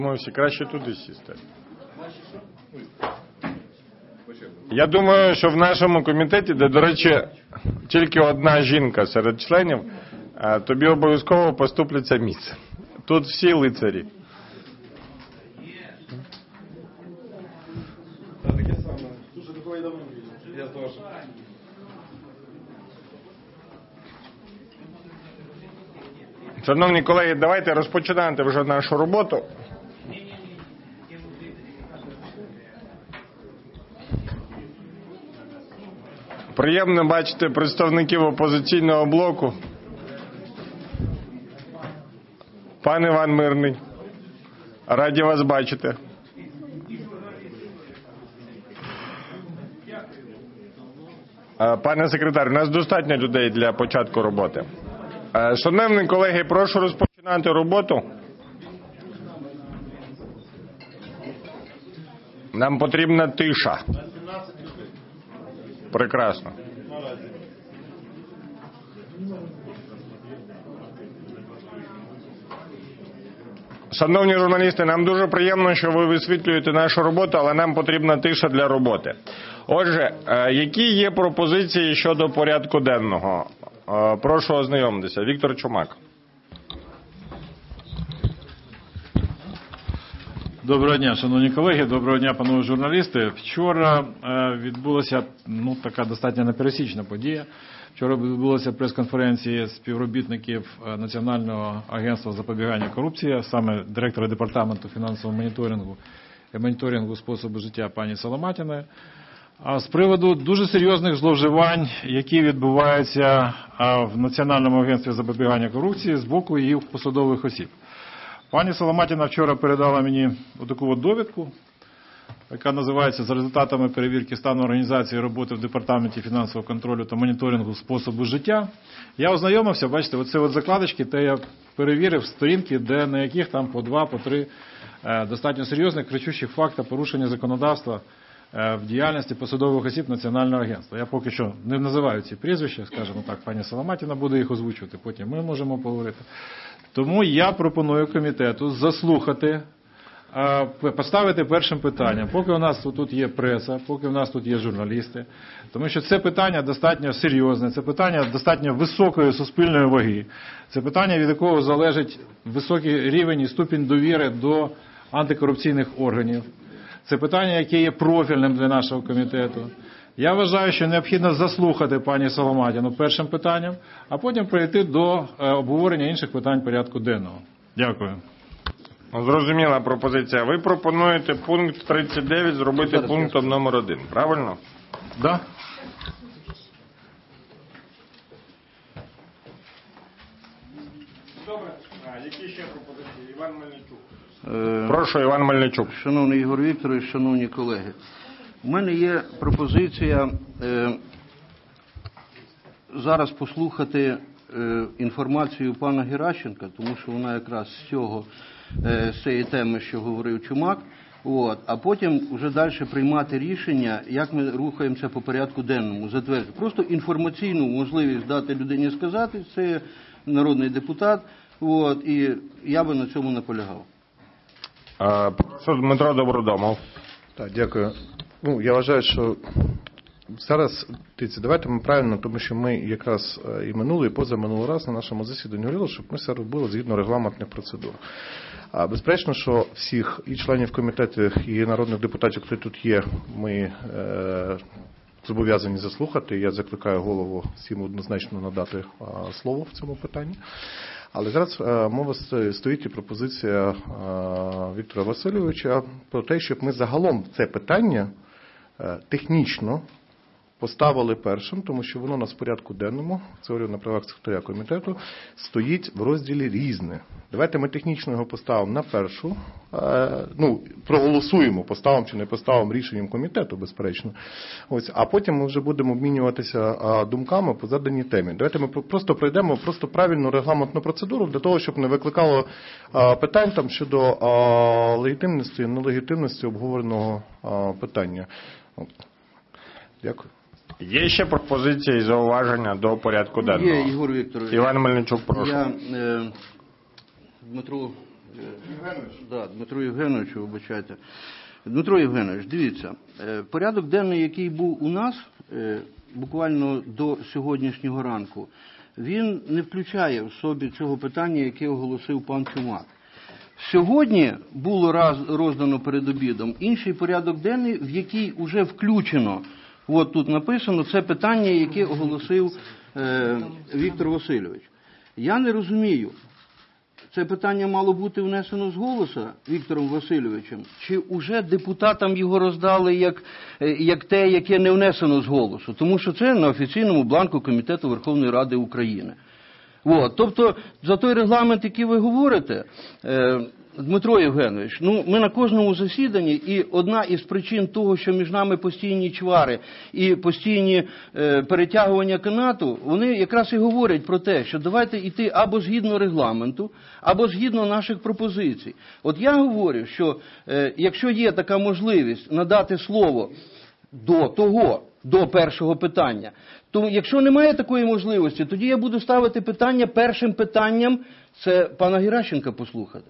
Всі краще туди сісти. Я думаю, що в нашому комітеті, де, до речі, тільки одна жінка серед членів, тобі обов'язково поступляться місце. Тут всі лицарі. Таке саме. Слушай, такого я давно не видел. Я тоже. Шановні колеги, давайте розпочинати вже нашу роботу. Приємно бачити представників опозиційного блоку. Пан Іван Мирний, раді вас бачити. Пане секретар, у нас достатньо людей для початку роботи. Шановні колеги, прошу розпочинати роботу. Нам потрібна тиша. Прекрасно. Шановні журналісти, нам дуже приємно, що ви висвітлюєте нашу роботу, але нам потрібна тиша для роботи. Отже, які є пропозиції щодо порядку денного? Прошу ознайомитися. Віктор Чумак. Доброго дня, шановні колеги, доброго дня, панове журналісти. Вчора відбулася така достатньо непересічна подія. Вчора відбулася прес-конференція співробітників Національного агентства запобігання корупції, саме директора департаменту фінансового моніторингу і моніторингу способу життя пані Соломатіної, з приводу дуже серйозних зловживань, які відбуваються в Національному агентстві запобігання корупції з боку її посадових осіб. Пані Соломатіна вчора передала мені таку довідку, яка називається «За результатами перевірки стану організації роботи в Департаменті фінансового контролю та моніторингу способу життя». Я ознайомився, бачите, оце закладочки, те я перевірив сторінки, де на яких там по 2, по 3 достатньо серйозних кричущих факти порушення законодавства в діяльності посадових осіб Національного агентства. Я поки що не називаю ці прізвища, скажімо так, пані Соломатіна буде їх озвучувати, потім ми можемо поговорити. Тому я пропоную комітету заслухати, поставити першим питанням, поки у нас тут є преса, поки у нас тут є журналісти, тому що це питання достатньо серйозне, це питання достатньо високої суспільної ваги, це питання, від якого залежить високий рівень і ступінь довіри до антикорупційних органів. Це питання, яке є профільним для нашого комітету. Я вважаю, що необхідно заслухати пані Соломатіну першим питанням, а потім перейти до обговорення інших питань порядку денного. Дякую. Зрозуміла пропозиція. Ви пропонуєте пункт 39 зробити пунктом номер 1, правильно? Да. Добре. Які ще пропозиції? Іван Мельничук. Прошу, Іван Мельничук. Шановний Ігор Вікторович, шановні колеги. У мене є пропозиція зараз послухати інформацію пана Геращенка, тому що вона якраз з цієї теми, що говорив Чумак, а потім вже далі приймати рішення, як ми рухаємося по порядку денному, затверджувати. Просто інформаційну можливість дати людині сказати, це народний депутат, і я би на цьому наполягав. Прошу, Дмитро Добродомов. Так, дякую. Я вважаю, що зараз, давайте ми правильно, тому що ми якраз і минулий, і позаминулий раз на нашому засіданні говорили, щоб ми все робили згідно регламентних процедур. Безперечно, що всіх і членів комітетів, і народних депутатів, які тут є, ми зобов'язані заслухати. Я закликаю голову всім однозначно надати слово в цьому питанні. Але зараз мова стоїть і пропозиція Віктора Васильовича про те, щоб ми загалом це питання технічно поставили першим, тому що воно у нас в порядку денному, це говорю на правах секретаря комітету, стоїть в розділі «Різне». Давайте ми технічно його поставимо на першу, проголосуємо, поставимо чи не поставимо рішенням комітету, безперечно. А потім ми вже будемо обмінюватися думками по заданій темі. Давайте ми просто пройдемо правильну регламентну процедуру для того, щоб не викликало питань там щодо легітимності і нелегітимності обговореного питання. Дякую. Є ще пропозиції і зауваження до порядку денного? Є, Ігор Вікторович. Іван Мельничук, прошу. Я Дмитру Дмитру Євгеновичу, вибачайте. Дмитро Євгенович, дивіться, порядок денний, який був у нас буквально до сьогоднішнього ранку, він не включає в собі цього питання, яке оголосив пан Чумак. Сьогодні було роздано перед обідом інший порядок денний, в який вже включено, от тут написано, це питання, яке оголосив Віктор Васильович. Я не розумію, це питання мало бути внесено з голосу Віктором Васильовичем, чи вже депутатам його роздали як те, яке не внесено з голосу, тому що це на офіційному бланку Комітету Верховної Ради України. От, тобто, за той регламент, який ви говорите, Дмитро Євгенович, ми на кожному засіданні, і одна із причин того, що між нами постійні чвари і постійні перетягування канату, вони якраз і говорять про те, що давайте йти або згідно регламенту, або згідно наших пропозицій. От я говорю, що якщо є така можливість надати слово до першого питання, то якщо немає такої можливості, тоді я буду ставити питання першим питанням, це пана Геращенка послухати.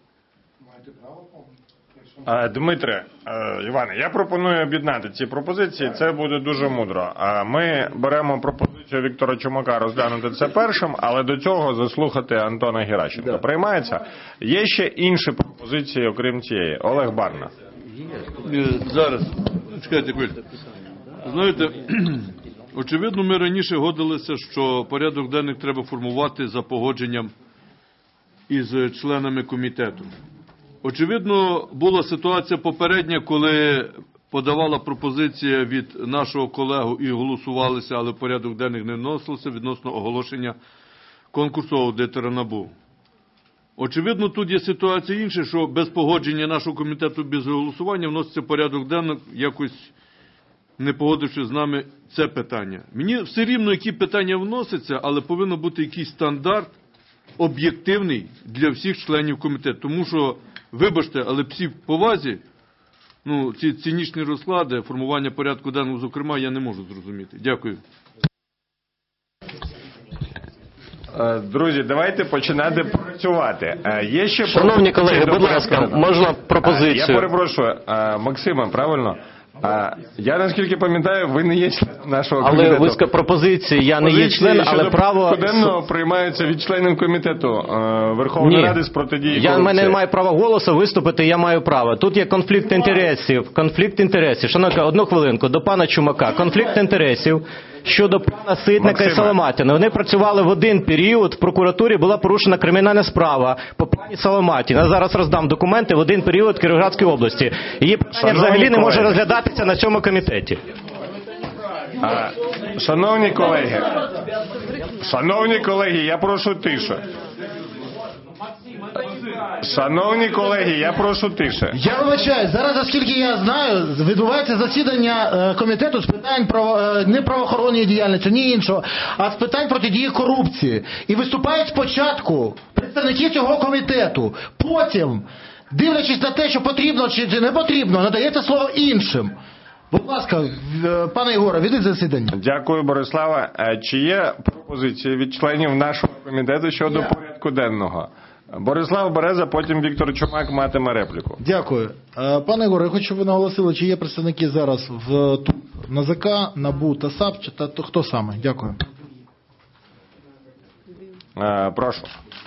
Дмитре, Іване, я пропоную об'єднати ці пропозиції, це буде дуже мудро. Ми беремо пропозицію Віктора Чумака розглянути це першим, але до цього заслухати Антона Геращенка. Приймається? Є ще інші пропозиції, окрім цієї? Олег Барна. Зараз, чекайте, знаєте, очевидно, ми раніше годилися, що порядок денний треба формувати за погодженням із членами комітету. Очевидно, була ситуація попередня, коли подавала пропозиція від нашого колегу і голосувалися, але порядок денний не вносився відносно оголошення конкурсу аудитора НАБУ. Очевидно, тут є ситуація інша, що без погодження нашого комітету, без голосування вноситься порядок денний, якось не погодивши з нами це питання. Мені все рівно, які питання вносяться, але повинен бути якийсь стандарт об'єктивний для всіх членів комітету. Тому що, вибачте, але всі в повазі, ці цинічні розклади, формування порядку денного, зокрема, я не можу зрозуміти. Дякую. Друзі, давайте починати працювати. Є ще Шановні колеги, будь ласка, можна пропозицію? Я перепрошую, Максиме, правильно? Я, наскільки пам'ятаю, ви не є членом нашого комітету. Але ви пропозиції, я не є член, але право... Щоденно приймаються від членів комітету Верховної Ради з протидії корупції. В мене немає права голосу виступити, я маю право. Тут є конфлікт інтересів. Шановні, одну хвилинку, до пана Чумака. Конфлікт інтересів щодо пана Ситника і Соломатіна. Вони працювали в один період, в прокуратурі була порушена кримінальна справа по пані Соломатіна. Я зараз роздам документи в один період в Кіровоградській області. Її питання взагалі не може розглядатися на цьому комітеті. Шановні колеги, я прошу тише. Шановні колеги, я прошу тише. Я вибачаю, зараз, оскільки я знаю, відбувається засідання комітету з питань не правоохоронної діяльності, ні іншого, а з питань протидії корупції. І виступають спочатку представники цього комітету. Потім, дивлячись на те, що потрібно чи не потрібно, надається слово іншим. Будь ласка, пане Ігоре, ведіть засідання. Дякую, Борислава. Чи є пропозиції від членів нашого комітету щодо порядку денного? Борислав Береза, потім Віктор Чумак матиме репліку. Дякую. Пане Ігоре, я хочу, щоб ви наголосили, чи є представники зараз в НАЗК, НАБУ та САП, та хто саме? Дякую. Прошу.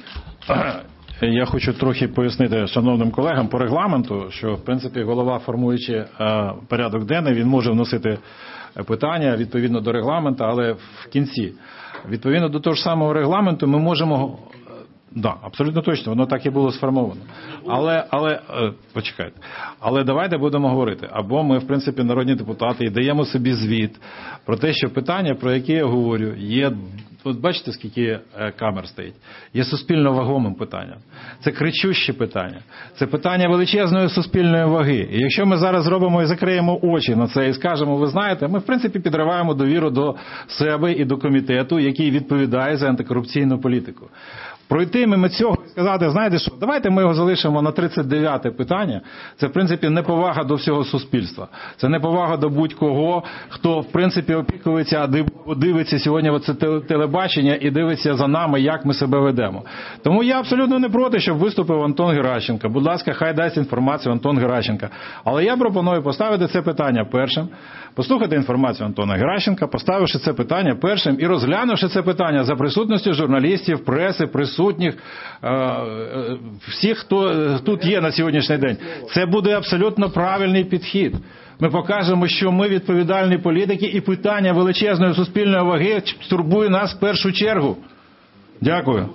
Я хочу трохи пояснити шановним колегам по регламенту, що, в принципі, голова, формуючи порядок денний, він може вносити питання відповідно до регламенту, але в кінці. Відповідно до того ж самого регламенту ми можемо... Да, абсолютно точно, воно так і було сформовано. Але почекайте. Але давайте будемо говорити. Або ми, в принципі, народні депутати і даємо собі звіт про те, що питання, про яке я говорю, є, от бачите, скільки камер стоїть, є суспільно вагомим питанням. Це кричуще питання. Це питання величезної суспільної ваги. І якщо ми зараз зробимо і закриємо очі на це і скажемо, ви знаєте, ми, в принципі, підриваємо довіру до себе і до комітету, який відповідає за антикорупційну політику. Пройти мимо цього і сказати, знаєте що, давайте ми його залишимо на 39-те питання. Це, в принципі, неповага до всього суспільства. Це неповага до будь-кого, хто, в принципі, опікується, дивиться сьогодні оце телебачення і дивиться за нами, як ми себе ведемо. Тому я абсолютно не проти, щоб виступив Антон Геращенко. Будь ласка, хай дасть інформацію Антон Геращенко. Але я пропоную поставити це питання першим, послухати інформацію Антона Геращенка, поставивши це питання першим і розглянувши це питання за присутності журналістів, преси, присутніх, всіх, хто тут є на сьогоднішній день. Це буде абсолютно правильний підхід. Ми покажемо, що ми відповідальні політики і питання величезної суспільної ваги турбує нас в першу чергу. Дякую.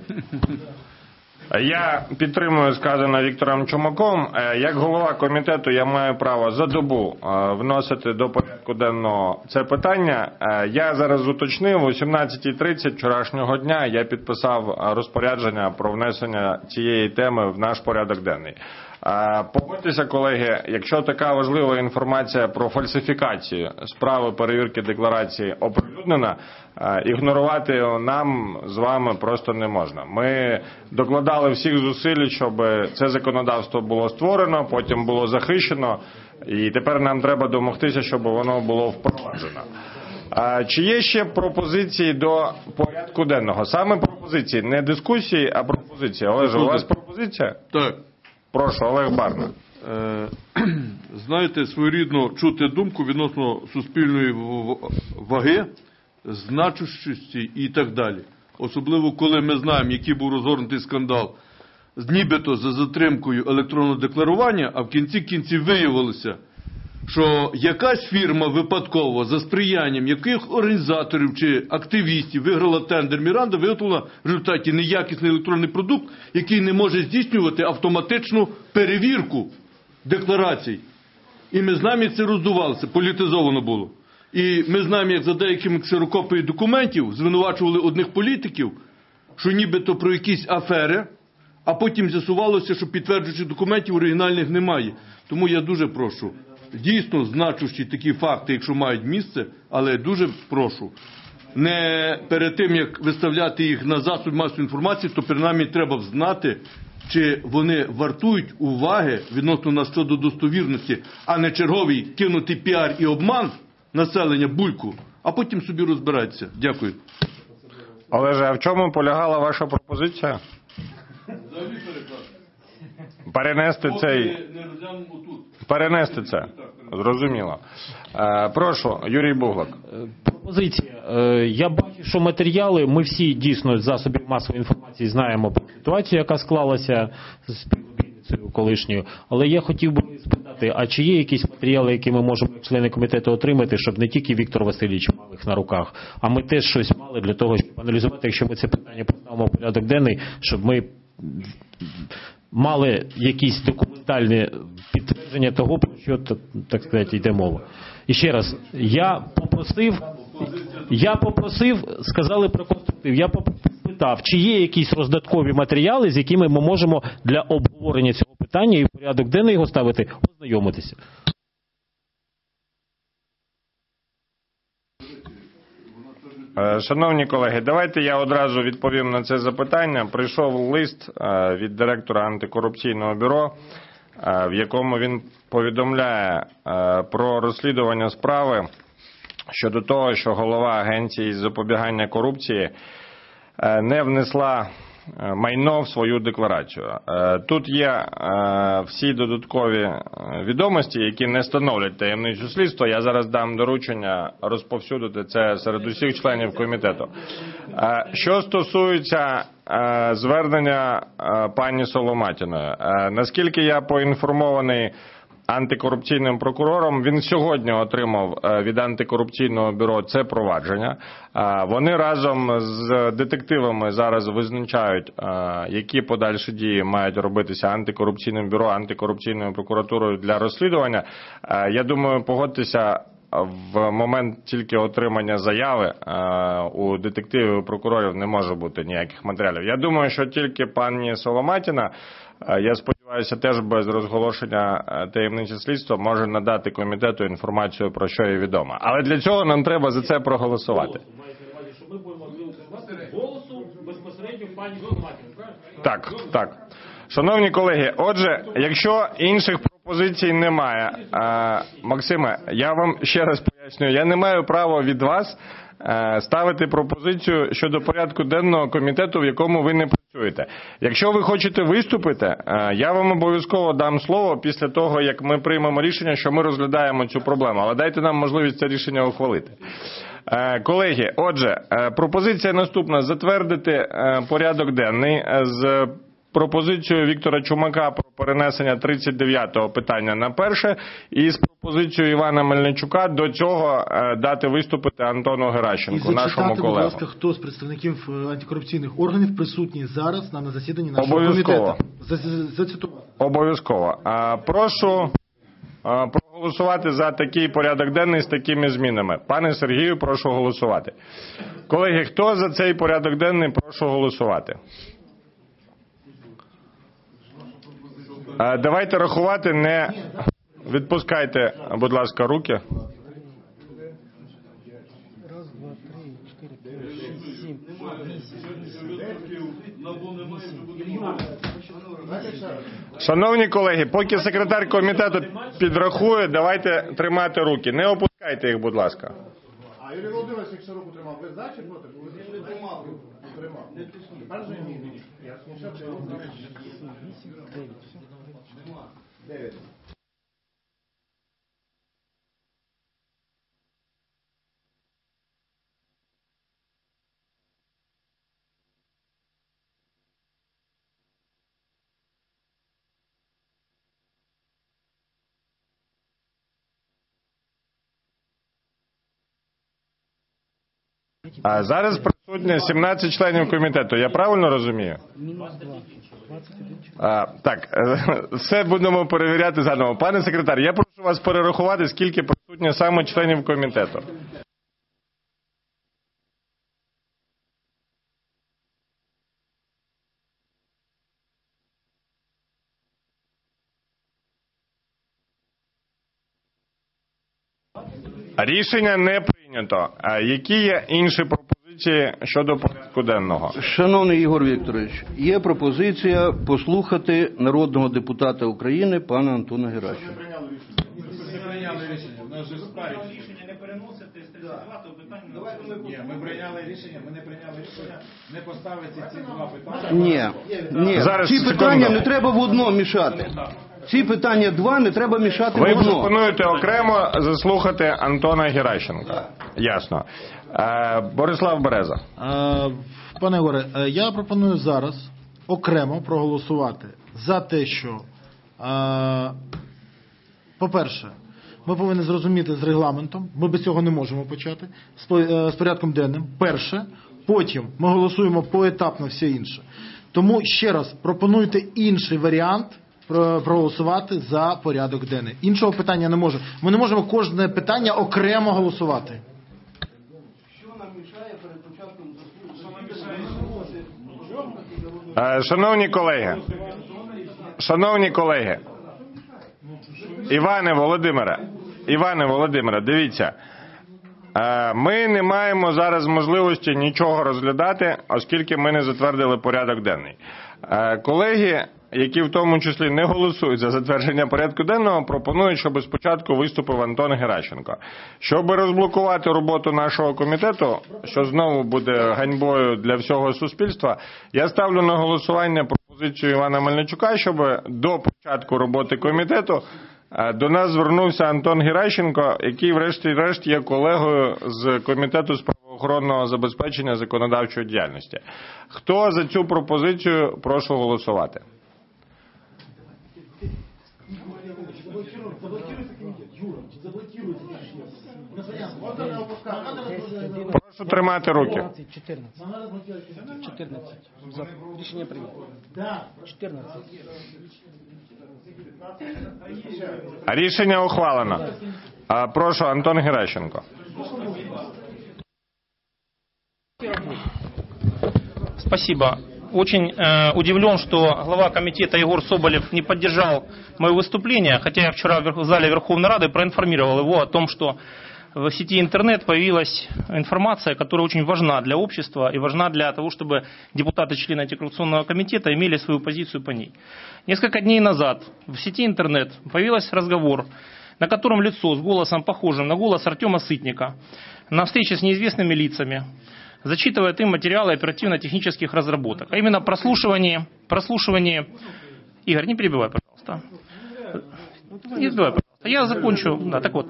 Я підтримую сказане Віктором Чумаком. Як голова комітету я маю право за добу вносити до порядку денного це питання. Я зараз уточнив, о 17:30 вчорашнього дня я підписав розпорядження про внесення цієї теми в наш порядок денний. Погодьтеся, колеги, якщо така важлива інформація про фальсифікацію справи перевірки декларації оприлюднена, ігнорувати нам з вами просто не можна. Ми докладали всіх зусиль, щоб це законодавство було створено, потім було захищено, і тепер нам треба домогтися, щоб воно було впроваджено. Чи є ще пропозиції до порядку денного? Саме пропозиції, не дискусії, а пропозиції. Олеже, у вас пропозиція? Так. Прошу, Олег Барна. Знаєте, своєрідно чути думку відносно суспільної ваги, значущості і так далі. Особливо, коли ми знаємо, який був розгорнутий скандал нібито за затримкою електронного декларування, а в кінці кінців виявилося, що якась фірма випадково за сприянням яких організаторів чи активістів виграла тендер, Міранда виготовила в результаті неякісний електронний продукт, який не може здійснювати автоматичну перевірку декларацій. І ми знаємо, як це роздувалося, політизовано було. І ми знаємо, як за деякими ксерокопіями документів звинувачували одних політиків, що нібито про якісь афери, а потім з'ясувалося, що підтверджуючих документів оригінальних немає. Тому я дуже прошу, дійсно значущі такі факти, якщо мають місце, але дуже прошу, не перед тим, як виставляти їх на засіб масової інформації, то принаймні треба знати, чи вони вартують уваги відносно нас щодо достовірності, а не черговий кинути піар і обман населення бульку, а потім собі розбирайтеся. Дякую. Олеже, а в чому полягала ваша пропозиція? Перенести цей... Перенести це. Зрозуміло. Прошу, Юрій Буглак. Пропозиція. Я бачу, що матеріали, ми всі дійсно з засобів масової інформації знаємо про ситуацію, яка склалася з співробітницею колишньою, але я хотів би спитати, а чи є якісь матеріали, які ми можемо, як члени комітету, отримати, щоб не тільки Віктор Васильович мав їх на руках, а ми теж щось мали для того, щоб аналізувати, якщо ми це питання поставимо в порядок денний, щоб ми мали якісь документальні підтвердження того, про що, так сказати, йде мова. І ще раз, я попросив, сказали про конструктив, я питав, чи є якісь роздаткові матеріали, з якими ми можемо для обговорення цього питання і в порядок денний його ставити, ознайомитися. Шановні колеги, давайте я одразу відповім на це запитання. Прийшов лист від директора антикорупційного бюро, в якому він повідомляє про розслідування справи щодо того, що голова Агенції з запобігання корупції не внесла майно в свою декларацію. Тут є всі додаткові відомості, які не становлять таємницю слідства. Я зараз дам доручення розповсюдити це серед усіх членів комітету. Що стосується звернення пані Соломатіної, наскільки я поінформований антикорупційним прокурором, він сьогодні отримав від антикорупційного бюро це провадження. Вони разом з детективами зараз визначають, які подальші дії мають робитися антикорупційним бюро, антикорупційною прокуратурою для розслідування. Я думаю, погодьтеся, в момент тільки отримання заяви у детективів і прокурорів не може бути ніяких матеріалів. Я думаю, що тільки пані Соломатіна, я сподіваюся, теж без розголошення таємниці слідства може надати комітету інформацію, про що їй відомо. Але для цього нам треба за це проголосувати. Ми будемо голосу безпосередньо Так, так. Шановні колеги, отже, якщо інших пропозицій немає, Максиме, я вам ще раз пояснюю, я не маю права від вас ставити пропозицію щодо порядку денного комітету, в якому ви не працюєте. Якщо ви хочете виступити, я вам обов'язково дам слово після того, як ми приймемо рішення, що ми розглядаємо цю проблему. Але дайте нам можливість це рішення ухвалити. Колеги, отже, пропозиція наступна: затвердити порядок денний з пропозицією Віктора Чумака про перенесення 39-го питання на перше і з пропозицією Івана Мельничука до цього дати виступити Антону Геращенку, нашому будь колегу. ласка, хто з представників антикорупційних органів присутній зараз на засіданні нашого Обов'язково. комітету. Зацитувати. Обов'язково. Прошу проголосувати за такий порядок денний з такими змінами. Пане Сергію, прошу голосувати. Колеги, хто за цей порядок денний, прошу голосувати. Давайте рахувати, не відпускайте, будь ласка, руки. Шановні колеги, поки секретар комітету підрахує, давайте тримати руки. Не опускайте їх, будь ласка. А Юрій Володимирович, якщо руку тримав, ви за чи проти? Ви тримав. Тепер же ні. Я смішав, що руку тримав. 9. А зараз присутні 17 членів комітету. Я правильно розумію? Так, все будемо перевіряти заново. Пане секретар, я прошу вас перерахувати, скільки присутні саме членів комітету. Рішення не прийнято. Які є інші пропозиції щодо порядку денного? Шановний Ігор Вікторович, є пропозиція послухати народного депутата України пана Антона Геращенка. Ми прийняли рішення. У нас же спарить. Рішення не переносити з 32 питання. Ні, ми прийняли рішення, ми не прийняли рішення не поставити ці два питання. Ні. Зараз, Ці секунду. питання не треба в одно мішати. Ці питання два не треба мішати в Ви одно. пропонуєте окремо заслухати Антона Геращенка. Ясно. Борислав Береза. Пане Ігоре, я пропоную зараз окремо проголосувати за те, що, по-перше, ми повинні зрозуміти з регламентом, ми без цього не можемо почати, з порядком денним, перше, потім ми голосуємо поетапно все інше. Тому ще раз пропонуйте інший варіант проголосувати за порядок денний. Іншого питання не може. Ми не можемо кожне питання окремо голосувати. Що нам мішає перед початком Шановні колеги, Іване Володимире, дивіться, ми не маємо зараз можливості нічого розглядати, оскільки ми не затвердили порядок денний. Колеги, які в тому числі не голосують за затвердження порядку денного, пропонують, щоб спочатку виступив Антон Геращенко. Щоб розблокувати роботу нашого комітету, що знову буде ганьбою для всього суспільства, я ставлю на голосування пропозицію Івана Мельничука, щоб до початку роботи комітету до нас звернувся Антон Геращенко, який врешті-решт є колегою з Комітету з правоохоронного забезпечення законодавчої діяльності. Хто за цю пропозицію, прошу голосувати. Прошу тримати руки. 14. Рішення прийнято. 14. Рішення ухвалено. Прошу, Антон Геращенко. Спасибо. Очень удивлен, что глава комитета Егор Соболев не поддержал мое выступление, хотя я вчера в зале Верховной Рады проинформировал его о том, что в сети интернет появилась информация, которая очень важна для общества и важна для того, чтобы депутаты-члены антикоррупционного комитета имели свою позицию по ней. Несколько дней назад в сети интернет появился разговор, на котором лицо с голосом похожим на голос Артема Сытника на встрече с неизвестными лицами зачитывает им материалы оперативно-технических разработок. А именно прослушивание... Игорь, не перебивай, пожалуйста. Не перебивай, пожалуйста. Я закончу. Да, так вот.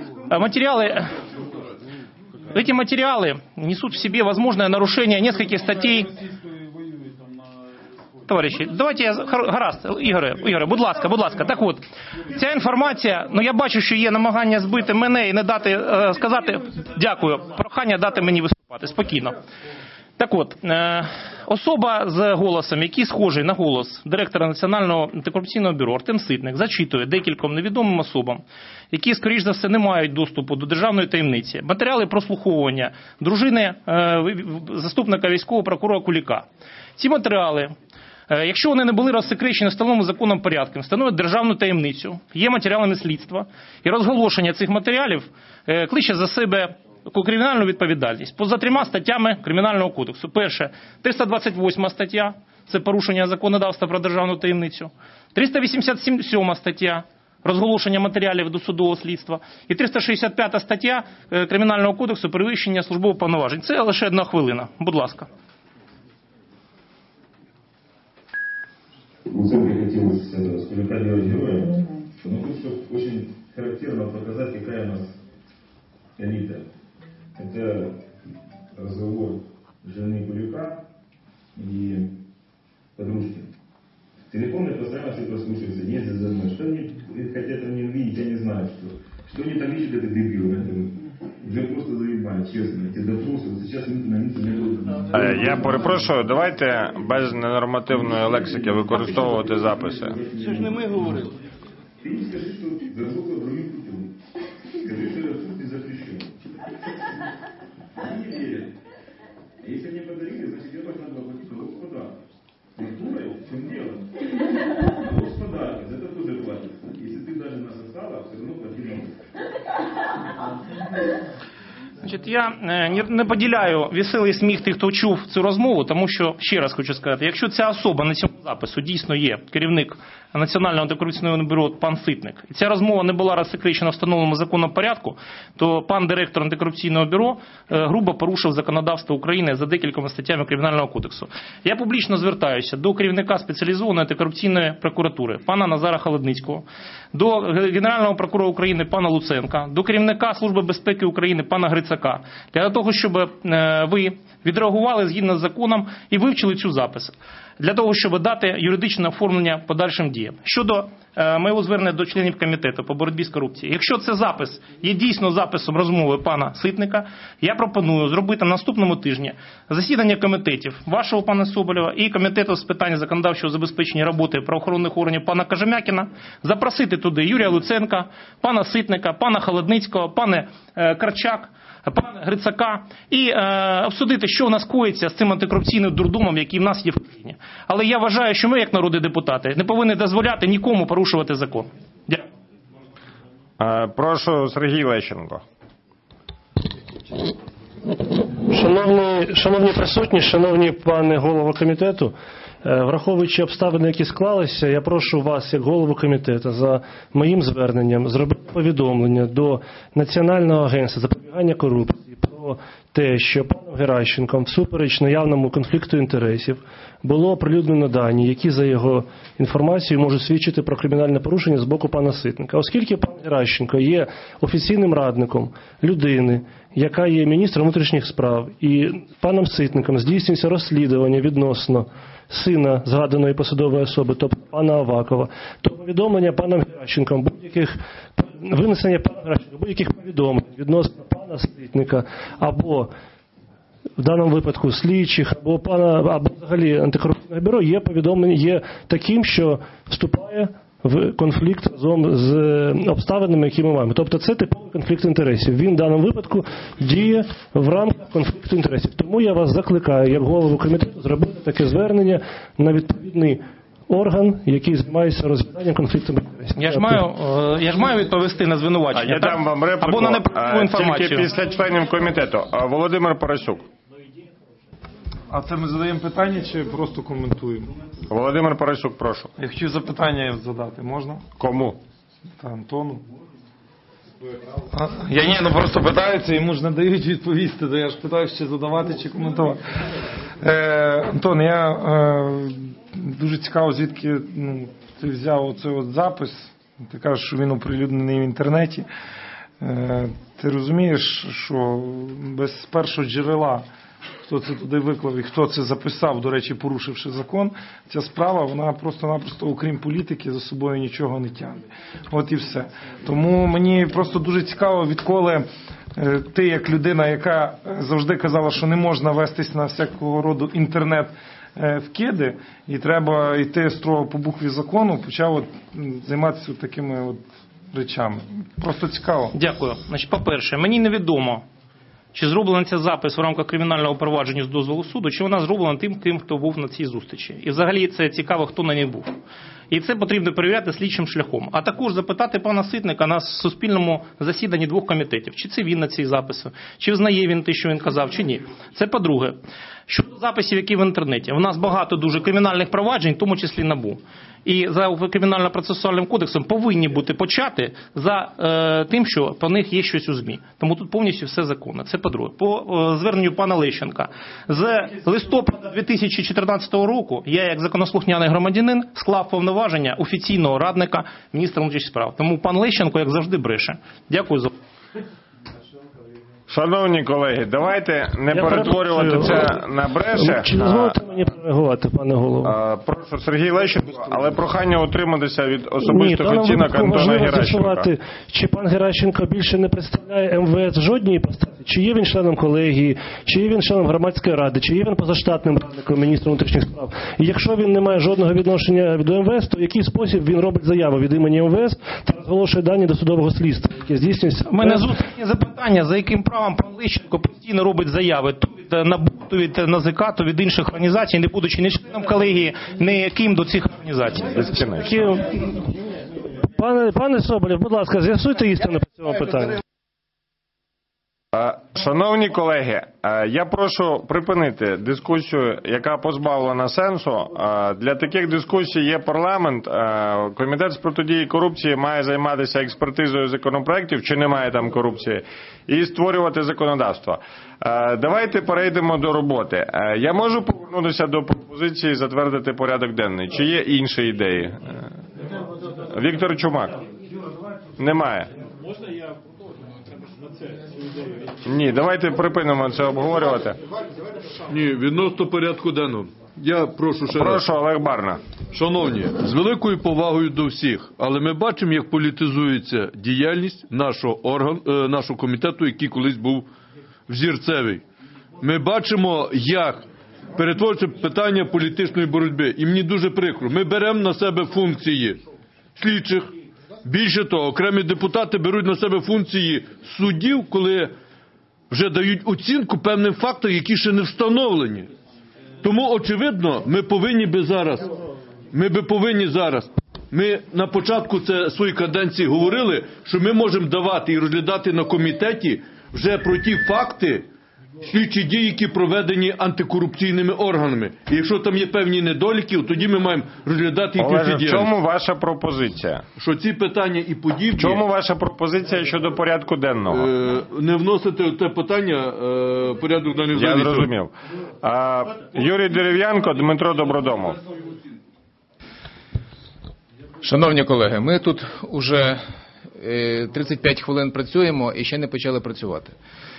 Эти материалы несут в себе возможное нарушение нескольких статей. Товариші, давайте я... Гаразд, Ігоре, будь ласка. Так от, ця інформація, я бачу, що є намагання збити мене і не дати сказати, дякую, прохання дати мені виступати, спокійно. Так от, особа з голосом, який схожий на голос директора Національного антикорупційного бюро Артем Ситник, зачитує декільком невідомим особам, які, скоріш за все, не мають доступу до державної таємниці, матеріали прослуховування дружини заступника військового прокурора Куліка. Ці матеріали, якщо вони не були розсекречені встановленим законом порядком, становлять державну таємницю, є матеріалами слідства, і розголошення цих матеріалів кличе за себе кримінальну відповідальність поза 3 статтями Кримінального кодексу. Перше, 328 стаття, це порушення законодавства про державну таємницю, 387 стаття, розголошення матеріалів досудового слідства, і 365 стаття Кримінального кодексу перевищення службових повноважень. Це лише 1 хвилина. Будь ласка. Всем прекратилось с Кулика делать героя, но тут, чтобы очень характерно показать, какая у нас элита. Это разговор жены Кулика и подружки. Телефоны постоянно все прослушиваются, ездят за мной. Что они хотят они увидеть, я не знаю, что они там ищут, это дебил. Вже просто заїбали, чесно, ті допроси, зараз минуту на місці не будуть. Я перепрошую, давайте без ненормативної лексики використовувати записи. Це ж не ми говорили. Ти не скажи, що заработал другим путем. Скажи, що суд не запрещен. Они не верят. А если не подарили, значит я должна была платить налог с подарка. Культура, в чем дело? Налог с подарка, за это тоже платится. Если ты даже нас остала, все равно плати налог. Значить, я не поділяю веселий сміх тих, хто чув цю розмову, тому що, ще раз хочу сказати, якщо ця особа на цьому запису дійсно є керівник Національного антикорупційного бюро пан Ситник, і ця розмова не була розсекречена в встановленому законом порядку, то пан директор антикорупційного бюро грубо порушив законодавство України за декількома статтями Кримінального кодексу. Я публічно звертаюся до керівника спеціалізованої антикорупційної прокуратури пана Назара Холодницького, до Генерального прокурора України пана Луценка, до керівника Служби безпеки України пана Грицака, для того, щоб ви відреагували згідно з законом і вивчили цю запис, для того, щоб дати юридичне оформлення подальшим діям. Щодо моєго звернення до членів комітету по боротьбі з корупцією. Якщо це запис є дійсно записом розмови пана Ситника, я пропоную зробити на наступному тижні засідання комітетів вашого пана Соболєва і комітету з питань законодавчого забезпечення роботи правоохоронних органів пана Кожем'якіна, запросити туди Юрія Луценка, пана Ситника, пана Холодницького, пана Карчак, пана Грицака і обсудити, що у нас коїться з цим антикорупційним дурдомом, який в нас є в країні. Але я вважаю, що ми, як народні депутати, не повинні дозволяти нікому порушувати закон. Дякую. Прошу, Сергій Лещенко. Шановні присутні, шановні пане голово комітету, враховуючи обставини, які склалися, я прошу вас, як голову комітету, за моїм зверненням зробити повідомлення до Національного агентства запобігання корупції про те, що паном Геращенком всупереч наявному конфлікту інтересів було оприлюднено дані, які за його інформацією можуть свідчити про кримінальне порушення з боку пана Ситника. Оскільки пан Геращенко є офіційним радником людини, яка є міністром внутрішніх справ, і паном Ситником здійснюється розслідування відносно сина згаданої посадової особи, тобто пана Авакова, то повідомлення паном Геращенком винесення пана Геращенка будь-яких повідомлень відносно пана Ситника або в даному випадку слідчих, або взагалі антикорупційного бюро є повідомлення, є таким, що вступає в конфлікт разом з обставинами, які ми маємо. Тобто це типовий конфлікт інтересів. Він в даному випадку діє в рамках конфлікту інтересів. Тому я вас закликаю, як голову комітету, зробити таке звернення на відповідний орган, який займається розгляданням конфлікту інтересів. Я ж маю відповісти на звинувачення. Я дам вам репліку, або на неправдиву інформацію. тільки після членів комітету. Володимир Парасюк. А це ми задаємо питання чи просто коментуємо? Володимир Парасюк, прошу. Я хотів запитання задати, можна? Кому? Та Антону. Ну просто питаються, йому ж не дають відповісти, то я ж питаю, чи задавати, чи коментувати. Антон, я дуже цікаво, звідки ти взяв оцей от запис. Ти кажеш, що він оприлюднений в інтернеті. Ти розумієш, що без першого джерела, хто це туди виклав і хто це записав, до речі, порушивши закон, ця справа, вона просто-напросто, окрім політики, за собою нічого не тягне. От і все. Тому мені просто дуже цікаво, відколи ти, як людина, яка завжди казала, що не можна вестись на всякого роду інтернет вкиди, і треба йти строго по букві закону, почав займатися такими речами. Просто цікаво. Дякую. Значить, по-перше, мені невідомо, чи зроблено цей запис в рамках кримінального провадження з дозволу суду, чи вона зроблена тим, хто був на цій зустрічі. І взагалі це цікаво, хто на ній був. І це потрібно перевіряти слідчим шляхом. А також запитати пана Ситника на суспільному засіданні двох комітетів, чи це він на ці записи, чи взнає він те, що він казав, чи ні. Це по-друге. Щодо записів, які в інтернеті. У нас багато дуже кримінальних проваджень, в тому числі НАБУ. І за кримінально-процесуальним кодексом повинні бути почати за тим, що по них є щось у ЗМІ. Тому тут повністю все законно. Це по-друге. По зверненню пана Лещенка. З листопада 2014 року я, як законослухняний громадянин, склав повноваження офіційного радника міністра внутрішніх справ. Тому пан Лещенко, як завжди, бреше. Дякую за... Шановні колеги, давайте не перетворювати це на бреше. Чи дозволите мені прореагувати, пане голово? Прошу, Сергій Лещенко, але прохання утриматися від особистих оцінок Антона Геращенка. Чи пан Геращенко більше не представляє МВС в жодній посаді? Чи є він членом колегії, чи є він членом громадської ради, чи є він позаштатним радником міністра внутрішніх справ? І якщо він не має жодного відношення до МВС, то в який спосіб він робить заяву від імені МВС та розголошує дані до судового слідства, яке здійснюється? У мене зустрічне запитання, за яким правом пан Лещенко постійно робить заяви то від НАБУ, то від НАЗК, то від інших організацій, не будучи ні членом колегії, ні ким до цих організацій. Пане Соболєв, будь ласка, з'ясуйте істину по цьому питанню. Шановні колеги, я прошу припинити дискусію, яка позбавлена сенсу. Для таких дискусій є парламент. Комітет з протидії корупції має займатися експертизою законопроєктів, чи немає там корупції, і створювати законодавство. Давайте перейдемо до роботи. Я можу повернутися до пропозиції затвердити порядок денний? Чи є інші ідеї? Віктор Чумак? Немає. Можна я Ні, давайте припинимо це обговорювати. Ні, відносно порядку денного. Я прошу ще раз. Прошу, Олег Барна. Шановні, з великою повагою до всіх, але ми бачимо, як політизується діяльність нашого комітету, який колись був взірцевий. Ми бачимо, як перетворюється питання політичної боротьби. І мені дуже прикро. Ми беремо на себе функції слідчих. Більше того, окремі депутати беруть на себе функції суддів, коли вже дають оцінку певним фактам, які ще не встановлені. Тому, очевидно, ми повинні зараз, ми на початку своєї каденції говорили, що ми можемо давати і розглядати на комітеті вже про ті факти, слідчі дії, які проведені антикорупційними органами. І якщо там є певні недоліки, тоді ми маємо розглядати їх діяльність. діяльність. В чому ваша пропозиція? Що ці питання і подібні... В чому ваша пропозиція щодо порядку денного? Не вносити те питання порядок денний. Я зрозумів. Юрій Дерев'янко, Дмитро Добродомов. Шановні колеги, ми тут уже 35 хвилин працюємо і ще не почали працювати.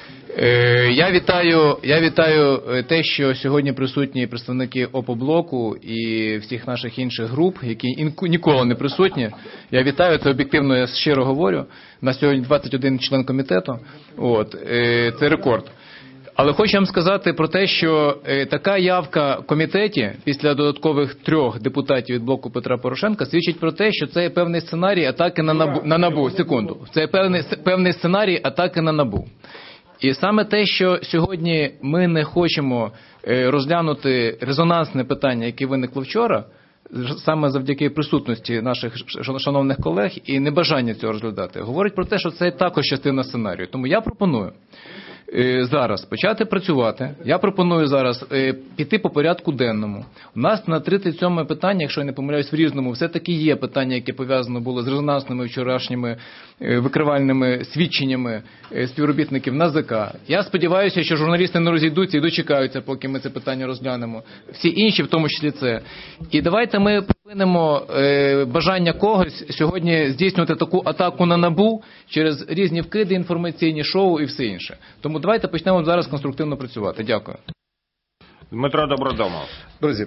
Я вітаю те, що сьогодні присутні представники ОПО-блоку і всіх наших інших груп, які ніколи не присутні. Я вітаю, це об'єктивно, я щиро говорю. На сьогодні 21 член комітету. Це рекорд. Але хочу вам сказати про те, що така явка в комітеті після додаткових 3 депутатів від блоку Петра Порошенка свідчить про те, що це є певний сценарій атаки на НАБУ. Секунду. Це є певний сценарій атаки на НАБУ. І саме те, що сьогодні ми не хочемо розглянути резонансне питання, яке виникло вчора, саме завдяки присутності наших шановних колег і небажання цього розглядати, говорить про те, що це також частина сценарію. Тому я пропоную зараз почати працювати. Я пропоную зараз піти по порядку денному. У нас на 37 питання, якщо я не помиляюсь в Різному, все-таки є питання, яке пов'язано було з резонансними вчорашніми викривальними свідченнями співробітників НАЗК. Я сподіваюся, що журналісти не розійдуться і дочекаються, поки ми це питання розглянемо. Всі інші, в тому числі це. І давайте ми припинимо бажання когось сьогодні здійснювати таку атаку на НАБУ через різні вкиди, інформаційні шоу і все інше. Тому давайте почнемо зараз конструктивно працювати. Дякую. Дмитро Добродомов. Друзі,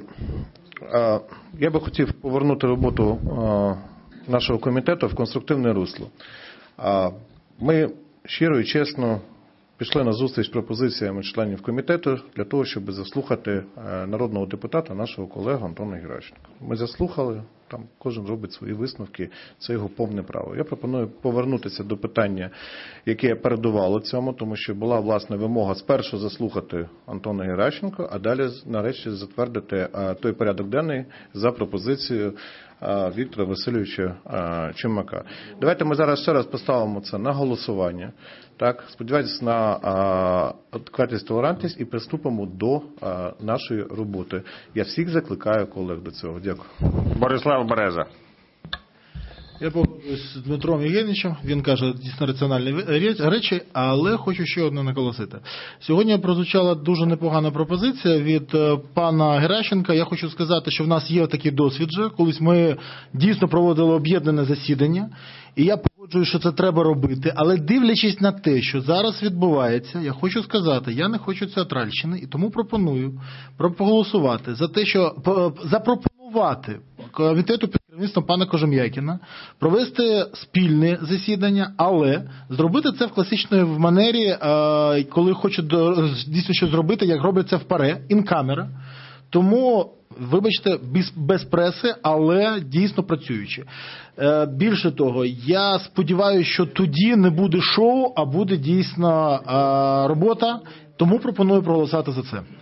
я би хотів повернути роботу нашого комітету в конструктивне русло. Ми щиро і чесно пішли на зустріч з пропозиціями членів комітету для того, щоб заслухати народного депутата, нашого колегу Антона Геращенка. Ми заслухали, там кожен робить свої висновки, це його повне право. Я пропоную повернутися до питання, яке передувало цьому, тому що була, власне, вимога спершу заслухати Антона Геращенка, а далі, нарешті, затвердити той порядок денний за пропозицією Віктора Васильовича Чумака. Давайте ми зараз ще раз поставимо це на голосування. Так, сподіваюся на адекватність, толерантність і приступимо до нашої роботи. Я всіх закликаю колег до цього. Дякую. Борислав Береза. Я погоджуюсь з Дмитром Євгеновичем, він каже дійсно раціональні речі, але хочу ще одне наголосити. Сьогодні прозвучала дуже непогана пропозиція від пана Геращенка. Я хочу сказати, що в нас є такий досвід вже, колись ми дійсно проводили об'єднане засідання, і я погоджуюсь, що це треба робити, але дивлячись на те, що зараз відбувається, я хочу сказати, я не хочу театральщини, і тому пропоную проголосувати за те, що запропонувати комітету під керівництвом пана Кожем'якіна провести спільне засідання, але зробити це в класичній манері, коли хочуть дійсно щось зробити, як роблять це в ПАРЕ, ін-камера. Тому, вибачте, без преси, але дійсно працюючи. Більше того, я сподіваюся, що тоді не буде шоу, а буде дійсно робота, тому пропоную проголосувати за це.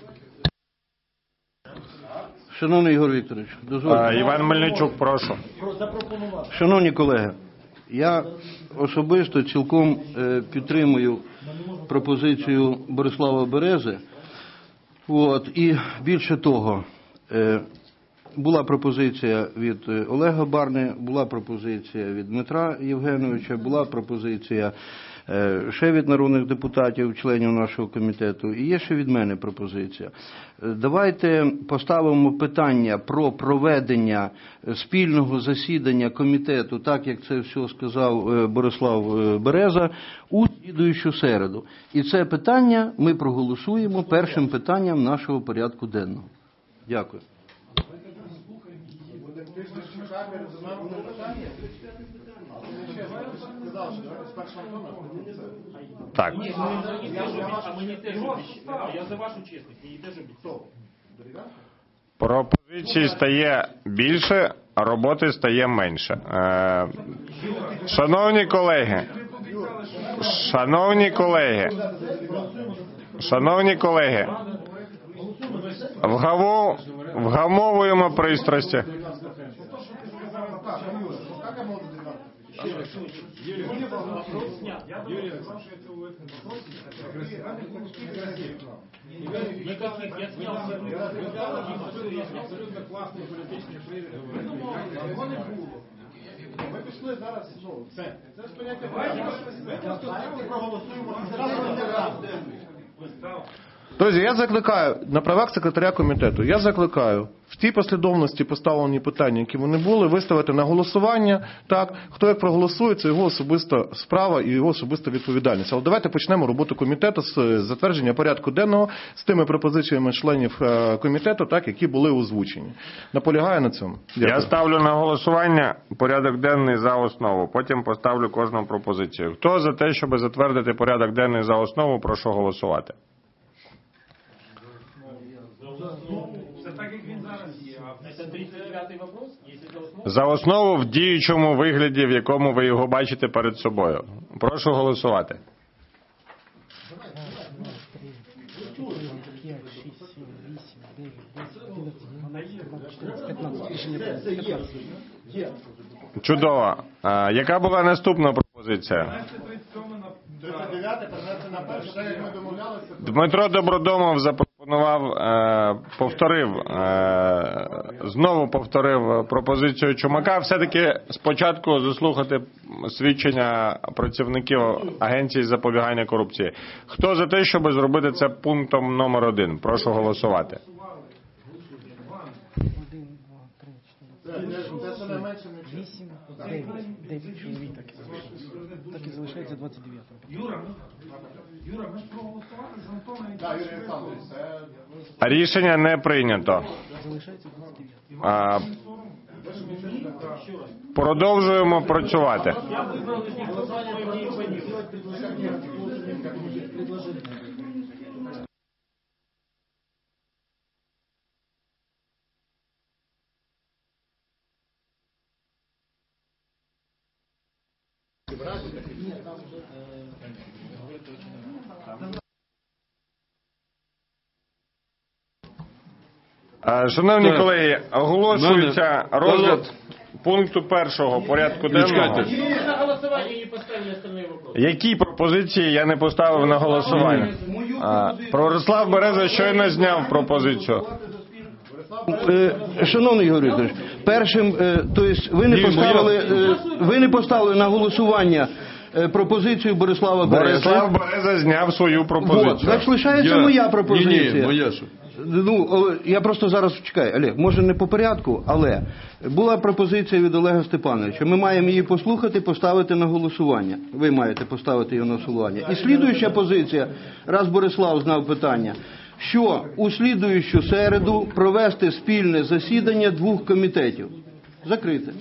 Шановний Ігор Вікторович, дозвольте. Іван Мельничук, прошу. Шановні колеги, я особисто цілком підтримую пропозицію Борислава Берези. І більше того, була пропозиція від Олега Барни, була пропозиція від Дмитра Євгеновича, була пропозиція ще від народних депутатів, членів нашого комітету, і є ще від мене пропозиція. Давайте поставимо питання про проведення спільного засідання комітету, так як це все сказав Борислав Береза, у слідуючу середу. І це питання ми проголосуємо першим питанням нашого порядку денного. Дякую. Так. Я за вашу чесність, мені теж обіцяв. Пропозицій стає більше, а роботи стає менше. Шановні колеги, вгамовуємо пристрасті. Ми пішли зараз, це ж поняття. Давайте проголосуємо. Друзі, я закликаю на правах секретаря комітету, я закликаю в тій послідовності поставлені питання, які вони були, виставити на голосування. Так, хто як проголосує, це його особиста справа і його особиста відповідальність. Але давайте почнемо роботу комітету з затвердження порядку денного з тими пропозиціями членів комітету, так, які були озвучені. Наполягаю на цьому. Дякую. Я ставлю на голосування порядок денний за основу. Потім поставлю кожну пропозицію. Хто за те, щоб затвердити порядок денний за основу, прошу голосувати. Це так, як він зараз є. Це 39-й вопрос? За основу в діючому вигляді, в якому ви його бачите перед собою. Прошу голосувати. 5, 6, 7, 8, 9, 10, 11, 12, 13, 14, 15. Рішення Чудово. Яка була наступна пропозиція? Дмитро Добродомов запропонував, знову повторив пропозицію Чумака. Все-таки спочатку заслухати свідчення працівників Агенції з запобігання корупції. Хто за те, щоб зробити це пунктом номер 1? Прошу голосувати. Так і залишається 29. Юра, ми ж проголосували з Антоном. Рішення не прийнято. Залишається 29. Продовжуємо працювати. Шановні колеги, оголошується розгляд пункту 1 порядку денного. Які пропозиції я не поставив на голосування? Борислав Береза щойно зняв пропозицію. Шановний Ігор Вікторович, першим, ви не поставили на голосування пропозицію Борислава Берези. Борислав Береза зняв свою пропозицію. Значить, лишається моя пропозиція. Ні, моя що? Я просто зараз чекаю, Олег, може не по порядку, але була пропозиція від Олега Степановича. Ми маємо її послухати, поставити на голосування. Ви маєте поставити її на голосування. І слідуюча позиція, раз Борислав знав питання, що у слідуючу середу провести спільне засідання 2 комітетів. Закрите.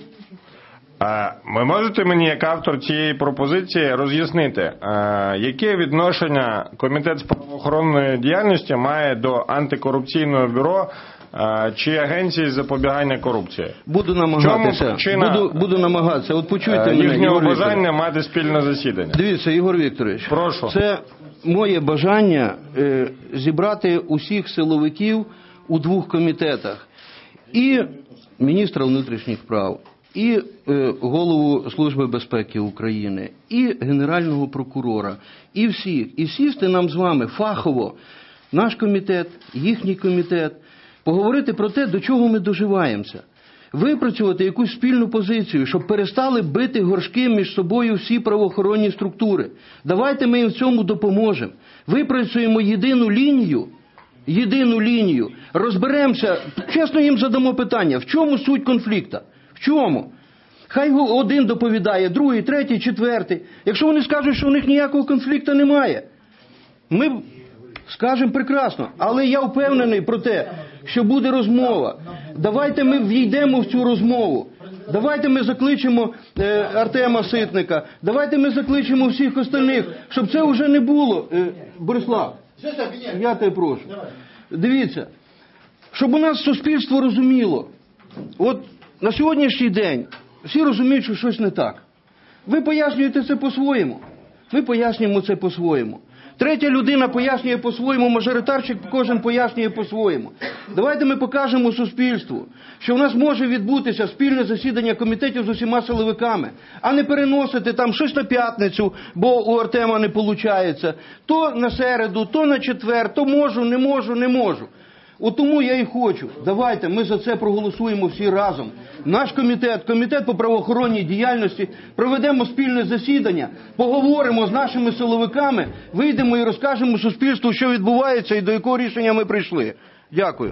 Ви можете мені, як автор цієї пропозиції, роз'яснити, яке відношення Комітет з правоохоронної діяльності має до антикорупційного бюро чи Агенції з запобігання корупції? Буду намагатися. Буду намагатися. От почуйте мене, їхнього бажання мати спільне засідання. Дивіться, Ігор Вікторович. Прошу. Це моє бажання зібрати усіх силовиків у 2 комітетах. І міністра внутрішніх справ, і голову Служби безпеки України, і Генерального прокурора, і всіх. І сісти нам з вами фахово, наш комітет, їхній комітет, поговорити про те, до чого ми доживаємося. Випрацювати якусь спільну позицію, щоб перестали бити горшки між собою всі правоохоронні структури. Давайте ми їм в цьому допоможемо. Випрацюємо єдину лінію, розберемося, чесно їм задамо питання, в чому суть конфлікту? В чому? Хай один доповідає, другий, третій, четвертий. Якщо вони скажуть, що у них ніякого конфлікту немає, ми скажемо прекрасно. Але я впевнений про те, що буде розмова. Давайте ми війдемо в цю розмову. Давайте ми закличемо Артема Ситника. Давайте ми закличемо всіх остальних, щоб це вже не було. Борислав, я тебе прошу. Дивіться, щоб у нас суспільство розуміло. От на сьогоднішній день всі розуміють, що щось не так. Ви пояснюєте це по-своєму. Ми пояснюємо це по-своєму. Третя людина пояснює по-своєму, мажоритарщик кожен пояснює по-своєму. Давайте ми покажемо суспільству, що в нас може відбутися спільне засідання комітетів з усіма силовиками, а не переносити там щось на п'ятницю, бо у Артема не виходить, то на середу, то на четвер, то можу, не можу. От тому я і хочу. Давайте ми за це проголосуємо всі разом. Наш комітет по правоохоронній діяльності, проведемо спільне засідання, поговоримо з нашими силовиками, вийдемо і розкажемо суспільству, що відбувається і до якого рішення ми прийшли. Дякую.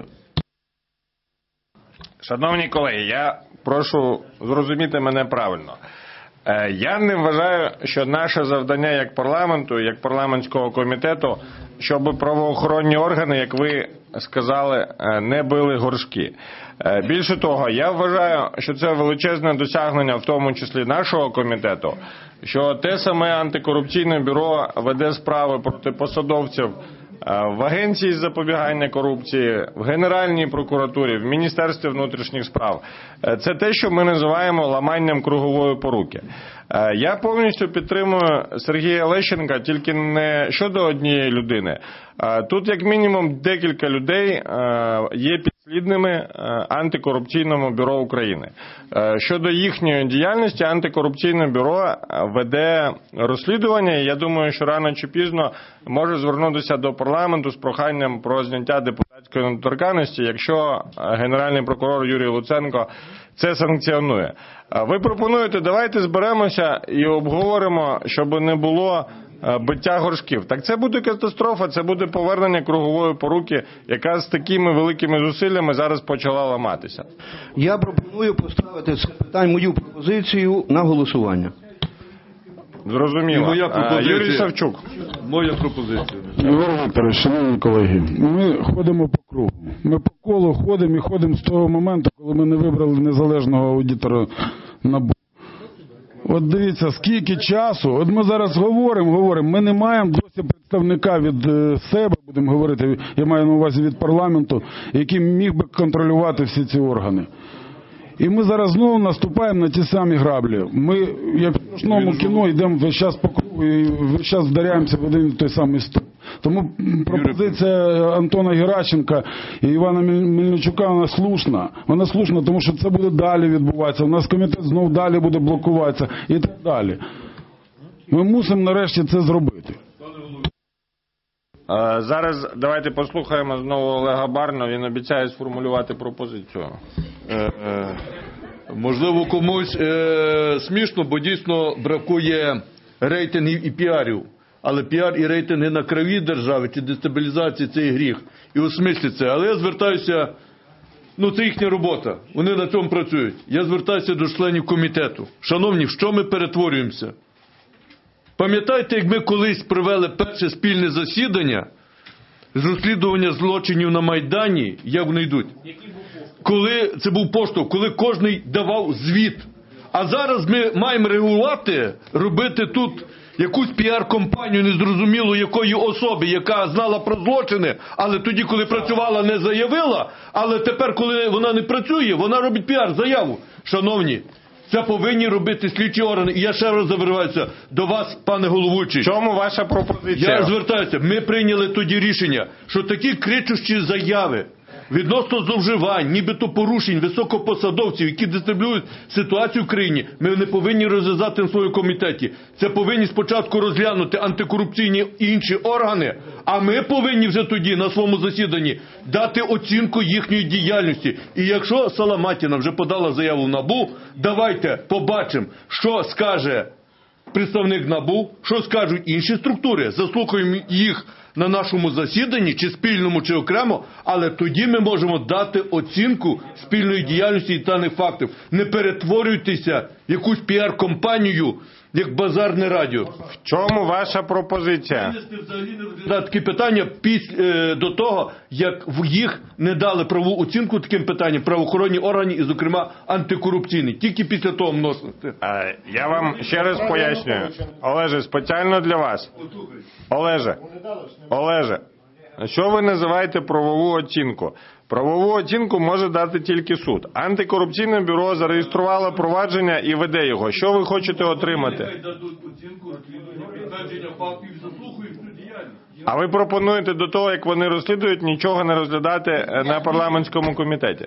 Шановні колеги, я прошу зрозуміти мене правильно. Я не вважаю, що наше завдання як парламенту, як парламентського комітету, щоб правоохоронні органи, як ви сказали, не били горшки. Більше того, я вважаю, що це величезне досягнення, в тому числі нашого комітету, що те саме антикорупційне бюро веде справи проти посадовців в Агенції з запобігання корупції, в Генеральній прокуратурі, в Міністерстві внутрішніх справ. Це те, що ми називаємо ламанням кругової поруки. Я повністю підтримую Сергія Лещенка, тільки не щодо однієї людини. Тут як мінімум декілька людей є підслідними підслідними антикорупційному бюро України. Щодо їхньої діяльності, антикорупційне бюро веде розслідування, і я думаю, що рано чи пізно може звернутися до парламенту з проханням про зняття депутатської недоторканності, якщо генеральний прокурор Юрій Луценко це санкціонує. Ви пропонуєте, давайте зберемося і обговоримо, щоб не було биття горшків. Так це буде катастрофа, це буде повернення кругової поруки, яка з такими великими зусиллями зараз почала ламатися. Я пропоную поставити це питання, мою пропозицію, на голосування. Зрозуміло. Юрій Савчук. Моя пропозиція. Ігор Вікторович, шановні колеги, ми ходимо по кругу. Ми по колу ходимо і ходимо з того моменту, коли ми не вибрали незалежного аудитора НАБУ. От дивіться, скільки часу, от ми зараз говоримо, ми не маємо досі представника від себе, будемо говорити, я маю на увазі від парламенту, який міг би контролювати всі ці органи. І ми зараз знову наступаємо на ті самі граблі. Ми, як в страшному кіно, йдемо весь час по кругу і весь час вдаряємося в один і той самий стовп. Тому пропозиція Антона Геращенка і Івана Мельничука, вона слушна. Вона слушна, тому що це буде далі відбуватися. У нас комітет знову далі буде блокуватися і так далі. Ми мусимо нарешті це зробити. Зараз давайте послухаємо знову Олега Барну, він обіцяє сформулювати пропозицію. Можливо, комусь смішно, бо дійсно бракує рейтингів і піарів. Але піар і рейтинги на крові держави чи дестабілізації – це і гріх. І осмислить це. Але я звертаюся, це їхня робота. Вони на цьому працюють. Я звертаюся до членів комітету. Шановні, в що ми перетворюємося? Пам'ятаєте, як ми колись провели перше спільне засідання з розслідування злочинів на Майдані, як вони йдуть? Коли це був поштовх, коли кожний давав звіт. А зараз ми маємо регулювати, робити тут якусь піар-компанію незрозуміло якої особи, яка знала про злочини, але тоді, коли працювала, не заявила, але тепер, коли вона не працює, вона робить піар-заяву. Шановні, це повинні робити слідчі органи. І я ще раз звертаюся до вас, пане головуючий. В чому ваша пропозиція? Я звертаюся. Ми прийняли тоді рішення, що такі кричущі заяви відносно зловживань, нібито порушень високопосадовців, які дестабілізують ситуацію в країні, ми не повинні розв'язати на своєму комітеті. Це повинні спочатку розглянути антикорупційні і інші органи, а ми повинні вже тоді на своєму засіданні дати оцінку їхньої діяльності. І якщо Саламатіна вже подала заяву в НАБУ, давайте побачимо, що скаже представник НАБУ, що скажуть інші структури, заслухаємо їх на нашому засіданні, чи спільному, чи окремо, але тоді ми можемо дати оцінку спільної діяльності і даних фактів. Не перетворюйтеся в якусь піар-компанію, як базарне радіо. В чому ваша пропозиція? Такі питання до того, як їх не дали правову оцінку таким питанням правоохоронні органи і, зокрема, антикорупційні. Тільки після того вносити. Я вам ще раз пояснюю. Олеже, спеціально для вас. Олеже, що ви називаєте правову оцінку? Правову оцінку може дати тільки суд. Антикорупційне бюро зареєструвало провадження і веде його. Що ви хочете отримати? А ви пропонуєте до того, як вони розслідують, нічого не розглядати на парламентському комітеті?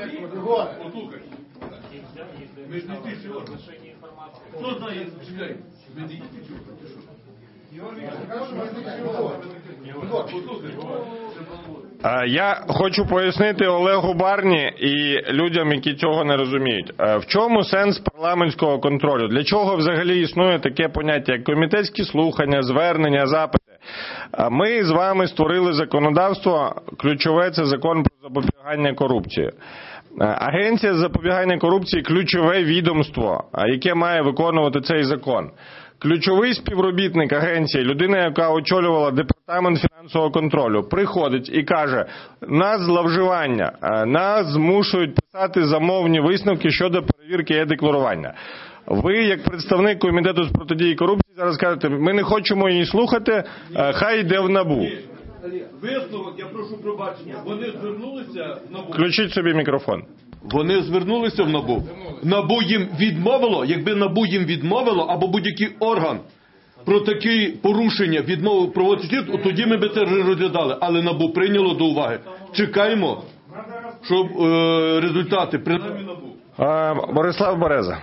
Я хочу пояснити Олегу Барні і людям, які цього не розуміють. В чому сенс парламентського контролю? Для чого взагалі існує таке поняття, як комітетські слухання, звернення, запити? Ми з вами створили законодавство, ключове – це закон про запобігання корупції. Агенція з запобігання корупції – ключове відомство, яке має виконувати цей закон. Ключовий співробітник агенції, людина, яка очолювала департамент фінансового контролю, приходить і каже, нас зловживання, нас змушують писати замовні висновки щодо перевірки е-декларування. Ви, як представник комітету з протидії корупції, зараз кажете, ми не хочемо її слухати, хай йде в НАБУ. Висновок, я прошу пробачення, вони звернулися в НАБУ. Включіть собі мікрофон. Вони звернулися в НАБУ. НАБУ їм відмовило, якби НАБУ їм відмовило, або будь-який орган про такі порушення відмовив проводити слід, тоді ми би це розглядали. Але НАБУ прийняло до уваги. Чекаємо. щоб результати принаймні набув. Борислав Береза.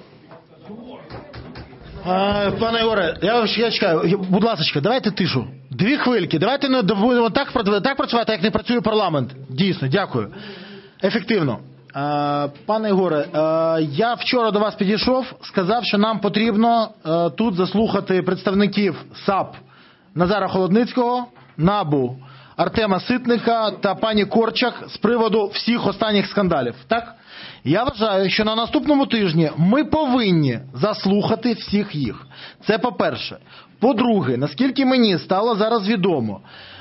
Пане Ігоре, я чекаю, будь ласка, давайте тишу. 2 хвильки, давайте не будемо так працювати, як не працює парламент. Дійсно, дякую. Ефективно. Пане Ігоре, я вчора до вас підійшов, сказав, що нам потрібно тут заслухати представників САП Назара Холодницького, НАБУ Артема Ситника та пані Корчак з приводу всіх останніх скандалів. Так? Я вважаю, що на наступному тижні ми повинні заслухати всіх їх. Це по-перше. По-друге, наскільки мені стало зараз відомо,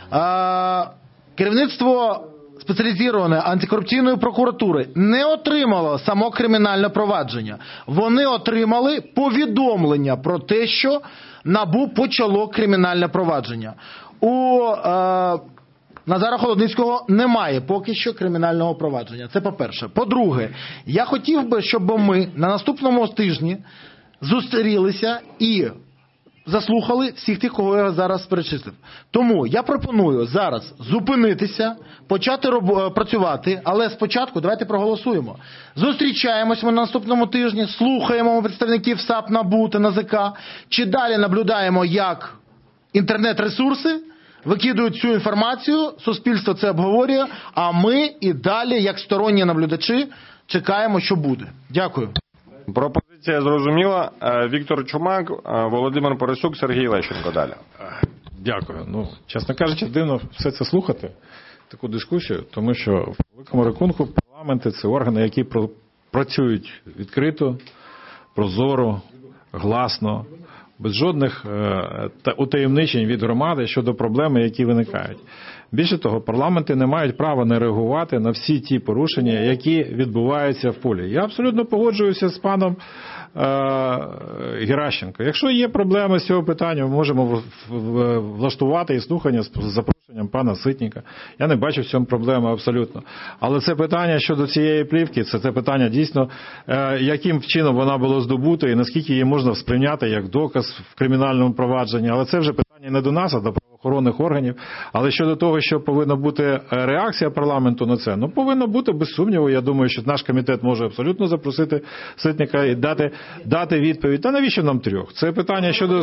керівництво спеціалізованої антикорупційної прокуратури не отримало само кримінальне провадження. Вони отримали повідомлення про те, що НАБУ почало кримінальне провадження. У Назара Холодницького немає поки що кримінального провадження. Це по-перше. По-друге, я хотів би, щоб ми на наступному тижні зустрілися і заслухали всіх тих, кого я зараз перечислив. Тому я пропоную зараз зупинитися, почати працювати, але спочатку давайте проголосуємо. Зустрічаємось ми на наступному тижні, слухаємо представників САП, НАБУ та НАЗК, чи далі наблюдаємо, як інтернет-ресурси викидують цю інформацію, суспільство це обговорює, а ми і далі, як сторонні наблюдачі, чекаємо, що буде. Дякую. Пропозиція зрозуміла. Віктор Чумак, Володимир Парасюк, Сергій Лещенко. Далі. Дякую. Чесно кажучи, дивно все це слухати, таку дискусію, тому що в великому рахунку парламенти – це органи, які працюють відкрито, прозоро, гласно, без жодних утаємничень від громади щодо проблеми, які виникають. Більше того, парламенти не мають права не реагувати на всі ті порушення, які відбуваються в полі. Я абсолютно погоджуюся з паном Геращенко. Якщо є проблеми з цього питання, ми можемо влаштувати і слухання з запрошенням пана Ситника. Я не бачу в цьому проблеми абсолютно. Але це питання щодо цієї плівки, це питання дійсно, яким чином вона була здобута і наскільки її можна сприйняти як доказ в кримінальному провадженні. Але це вже питання не до нас, а до правоохоронних органів. Але щодо того, що повинна бути реакція парламенту на це, повинна бути, без сумніву. Я думаю, що наш комітет може абсолютно запросити Ситника і дати відповідь. Та навіщо нам 3? Це питання щодо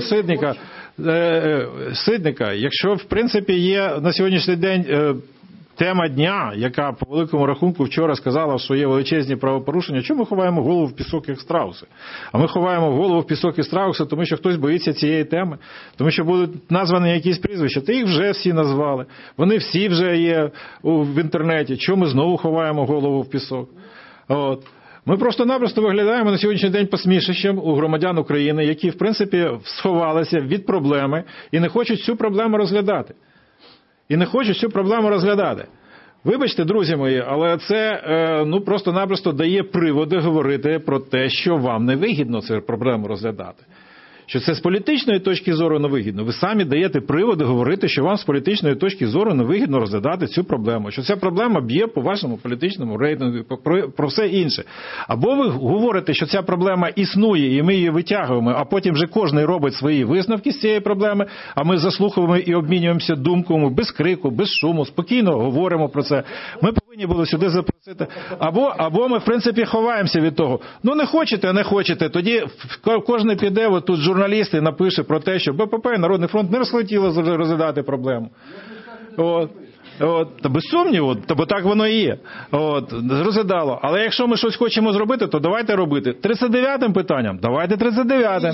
Ситника. Якщо, в принципі, є на сьогоднішній день тема дня, яка по великому рахунку вчора сказала, що є величезні правопорушення, чому ми ховаємо голову в пісок, як страуси? А ми ховаємо голову в пісок і страуси, тому що хтось боїться цієї теми, тому що будуть названі якісь прізвища. Та їх вже всі назвали. Вони всі вже є в інтернеті. Чому ми знову ховаємо голову в пісок? Ми просто-напросто виглядаємо на сьогоднішній день посмішищем у громадян України, які, в принципі, сховалися від проблеми і не хочуть цю проблему розглядати. Вибачте, друзі мої, але це просто-напросто дає приводи говорити про те, що вам не вигідно цю проблему розглядати. Що це з політичної точки зору не вигідно. Ви самі даєте приводи говорити, що вам з політичної точки зору не вигідно розглядати цю проблему. Що ця проблема б'є по вашому політичному рейтингу, про все інше. Або ви говорите, що ця проблема існує і ми її витягуємо, а потім вже кожен робить свої висновки з цієї проблеми, а ми заслуховуємо і обмінюємося думками, без крику, без шуму, спокійно говоримо про це. Ми повинні були сюди запросити. Або ми, в принципі, ховаємося від того. Не хочете, тоді кожен піде, тут журналісти напише про те, що БПП і Народний фронт не розхотіло розглядати проблему. Та без сумніву, бо так воно і є. Розглядало. Але якщо ми щось хочемо зробити, то давайте робити. 39-м питанням? Давайте 39-м.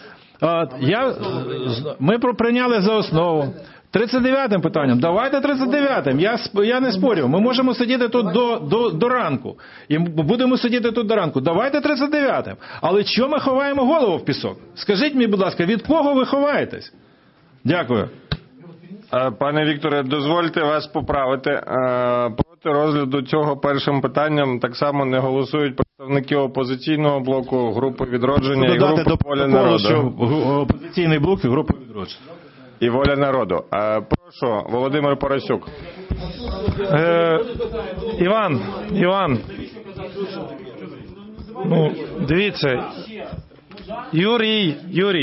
Ми прийняли за основу. 39-м питанням. Давайте 39-м. Я не спорю. Ми можемо сидіти тут до ранку. І будемо сидіти тут до ранку. Давайте 39-м. Але чого ми ховаємо голову в пісок? Скажіть мені, будь ласка, від кого ви ховаєтесь? Дякую. Пане Вікторе, дозвольте вас поправити. Проти розгляду цього першим питанням так само не голосують представники опозиційного блоку, групи «Відродження» і групи «Воля народу». Що опозиційний блок і група «Відродження». І «Воля народу». Прошу, Володимир Парасюк. Іван. Дивіться.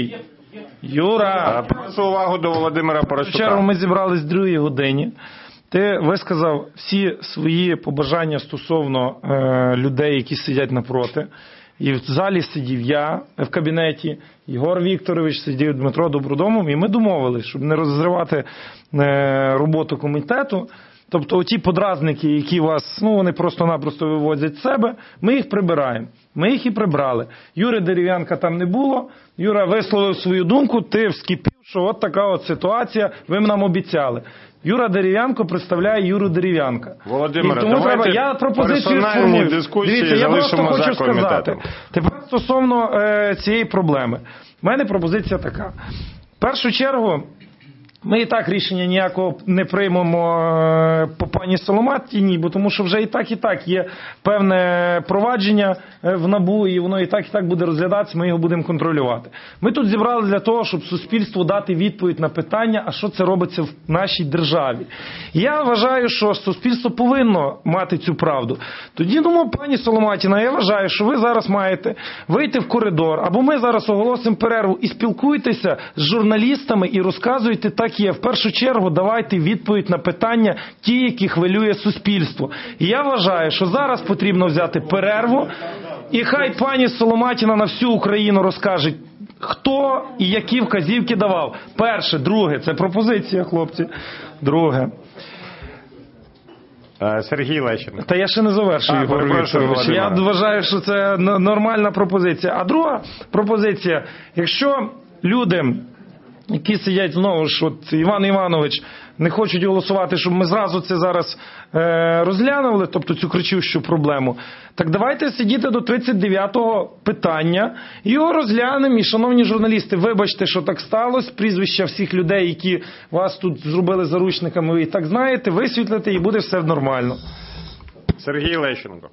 Юра. Прошу увагу до Володимира Парасюка. Вчора ми зібрались в 2 годині. ти висказав всі свої побажання стосовно людей, які сидять напроти. І в залі сидів я в кабінеті, Єгор Вікторович, сидів Дмитро Добродомов, і ми домовились, щоб не розривати роботу комітету. Тобто оті подразники, які вас, вони просто-напросто виводять з себе, ми їх прибираємо. Ми їх і прибрали. Юри Дерев'янка там не було. Юра висловив свою думку, ти вскипів, що от така от ситуація, ви нам обіцяли. Юра Дерев'янко представляє Юру Дерев'янка. Володимире, тому треба, я пропозицію сформую. Дивіться, я просто хочу сказати. Тепер стосовно цієї проблеми. У мене пропозиція така. В першу чергу, ми і так рішення ніякого не приймемо по пані Соломатіній, бо тому що вже і так є певне провадження в НАБУ, і воно і так буде розглядатися, ми його будемо контролювати. Ми тут зібрали для того, щоб суспільству дати відповідь на питання, а що це робиться в нашій державі. Я вважаю, що суспільство повинно мати цю правду. Тоді, пані Соломатіна, я вважаю, що ви зараз маєте вийти в коридор, або ми зараз оголосимо перерву і спілкуйтеся з журналістами і розказуйте так, є. В першу чергу давайте відповідь на питання ті, які хвилює суспільство. І я вважаю, що зараз потрібно взяти перерву, і хай пані Соломатіна на всю Україну розкаже, хто і які вказівки давав. Перше, друге, це пропозиція, хлопці. Друге. Сергій Лещенко. Та я ще не завершую, Єгор Вікторович. Я вважаю, що це нормальна пропозиція. А друга пропозиція, якщо люди, які сидять знову ж, от Іван Іванович, не хочуть голосувати, щоб ми зразу це зараз розглянули, тобто цю кричущу проблему, так давайте сидіти до 39-го питання, його розглянемо, і, шановні журналісти, вибачте, що так сталося, прізвища всіх людей, які вас тут зробили заручниками, ви і так знаєте, висвітлите, і буде все нормально. Сергій Лещенко.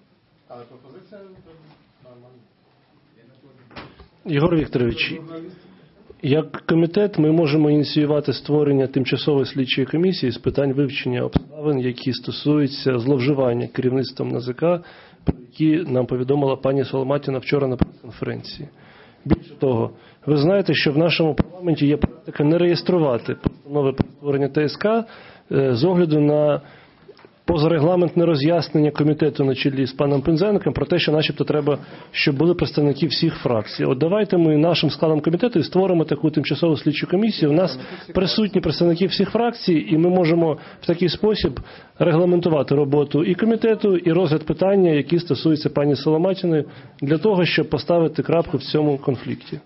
Єгор Вікторович, як комітет ми можемо ініціювати створення тимчасової слідчої комісії з питань вивчення обставин, які стосуються зловживання керівництвом НАЗК, про які нам повідомила пані Соломатіна вчора на прес-конференції. Більше того, ви знаєте, що в нашому парламенті є практика не реєструвати постанови про створення ТСК з огляду на позарегламентне роз'яснення комітету на чолі з паном Пинзенком про те, що начебто треба, щоб були представники всіх фракцій. От давайте ми нашим складом комітету і створимо таку тимчасову слідчу комісію. У нас присутні представники всіх фракцій, і ми можемо в такий спосіб регламентувати роботу і комітету, і розгляд питання, які стосуються пані Соломатіної, для того, щоб поставити крапку в цьому конфлікті.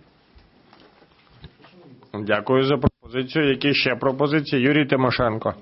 Дякую за пропозицію. Які ще пропозиції? Юрій Тимошенко.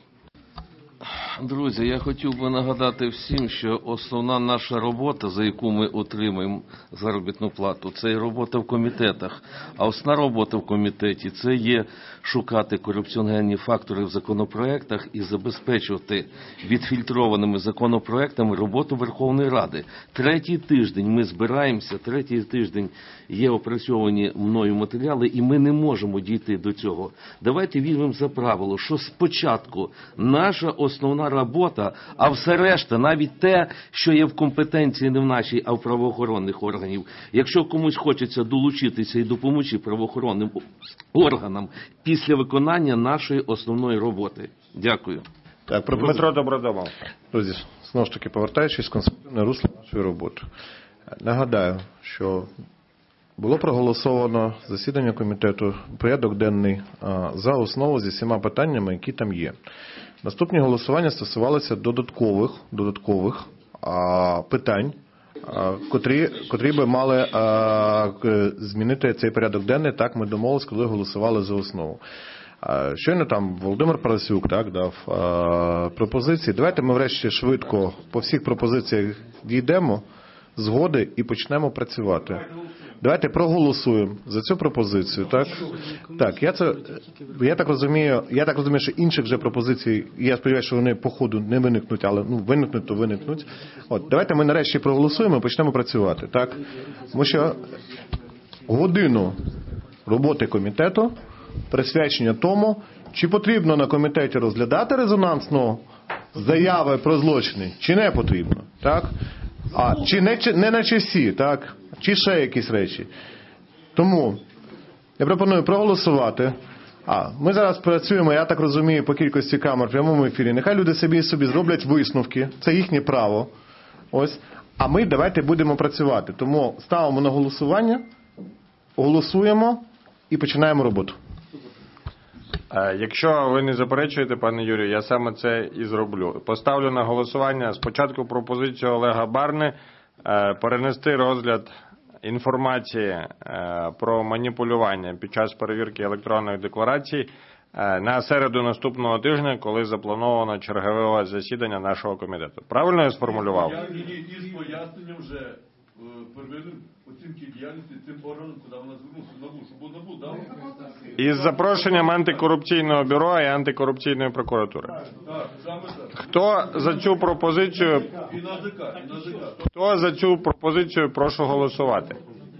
Друзі, я хотів би нагадати всім, що основна наша робота, за яку ми отримуємо заробітну плату, це і робота в комітетах. А основна робота в комітеті – це є шукати корупціогенні фактори в законопроектах і забезпечувати відфільтрованими законопроектами роботу Верховної Ради. Третій тиждень ми збираємося, третій тиждень є опрацьовані мною матеріали, і ми не можемо дійти до цього. Давайте візьмемо за правило, що спочатку наша основна робота, а все решта, навіть те, що є в компетенції не в нашій, а в правоохоронних органів. Якщо комусь хочеться долучитися і допомогти правоохоронним органам після виконання нашої основної роботи. Дякую. Так, Дмитро Добродомов. Друзі, знову ж таки, повертаючись в конструктивне русло нашої роботи. Нагадаю, що було проголосовано засідання комітету, порядок денний за основу зі всіма питаннями, які там є. Наступні голосування стосувалися додаткових питань, котрі би мали змінити цей порядок денний. Так ми домовились, коли голосували за основу. Щойно там Володимир Парасюк дав пропозиції. Давайте ми врешті швидко по всіх пропозиціях дійдемо згоди і почнемо працювати. Давайте проголосуємо за цю пропозицію. Так, я так розумію, що інших вже пропозицій, я сподіваюся, що вони по ходу не виникнуть, але виникнуть, то виникнуть. Давайте ми нарешті проголосуємо і почнемо працювати. Так? Тому що годину роботи комітету присвячення тому, чи потрібно на комітеті розглядати резонансно заяви про злочини, чи не потрібно. Так? Чи не на часі, так? Чи ще якісь речі. Тому я пропоную проголосувати Ми зараз працюємо, я так розумію, по кількості камер в прямому ефірі. Нехай люди собі зроблять висновки, це їхнє право. Ось. А ми давайте будемо працювати. Тому ставимо на голосування, голосуємо і починаємо роботу. Якщо ви не заперечуєте, пане Юрію, я саме це і зроблю. Поставлю на голосування спочатку пропозицію Олега Барни перенести розгляд інформації про маніпулювання під час перевірки електронних декларацій на середу наступного тижня, коли заплановано чергове засідання нашого комітету. Правильно я сформулював? Я із поясненням вже первинної оцінки діяльності цим органом, куди вона звернулася, НАБУ, щоб НАБУ дав. Із запрошенням антикорупційного бюро і антикорупційної прокуратури. Так, саме так. Хто за цю пропозицію? І НАЗК. Хто за цю пропозицію, прошу голосувати.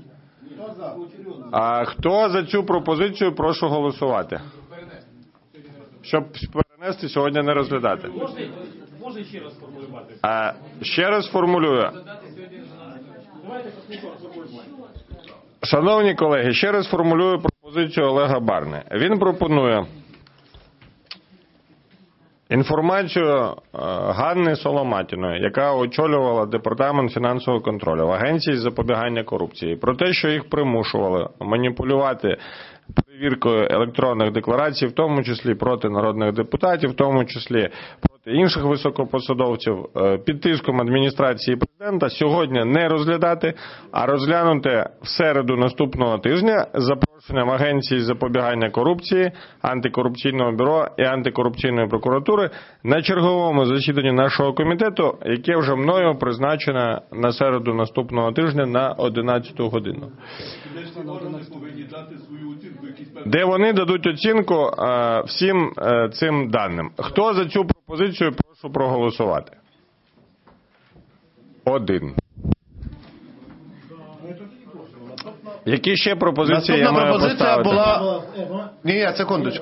Хто за цю пропозицію, прошу голосувати. Щоб перенести, сьогодні не розглядати. Можна ще раз формулювати? Ще раз формулюю. Шановні колеги, ще раз формулюю пропозицію Олега Барни. Він пропонує інформацію Ганни Соломатіної, яка очолювала Департамент фінансового контролю в Агенції з запобігання корупції, про те, що їх примушували маніпулювати перевіркою електронних декларацій, в тому числі проти народних депутатів, в тому числі проти інших високопосадовців, під тиском адміністрації президента, сьогодні не розглядати, а розглянути в середу наступного тижня з запрошенням Агенції з запобігання корупції, антикорупційного бюро і антикорупційної прокуратури на черговому засіданні нашого комітету, яке вже мною призначено на середу наступного тижня на 11 годину. Де вони дадуть оцінку всім цим даним. Хто за цю пропозицію, прошу проголосувати. 1. Які ще пропозиції я маю поставити? Була... Ні, секундочку.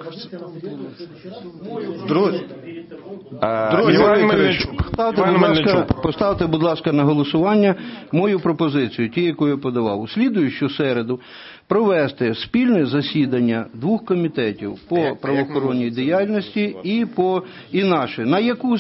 Іван Мельничук. Поставте, будь ласка, на голосування мою пропозицію, ті, яку я подавав. У слідуючу середу провести спільне засідання двох комітетів по правоохоронній діяльності і наше, на яку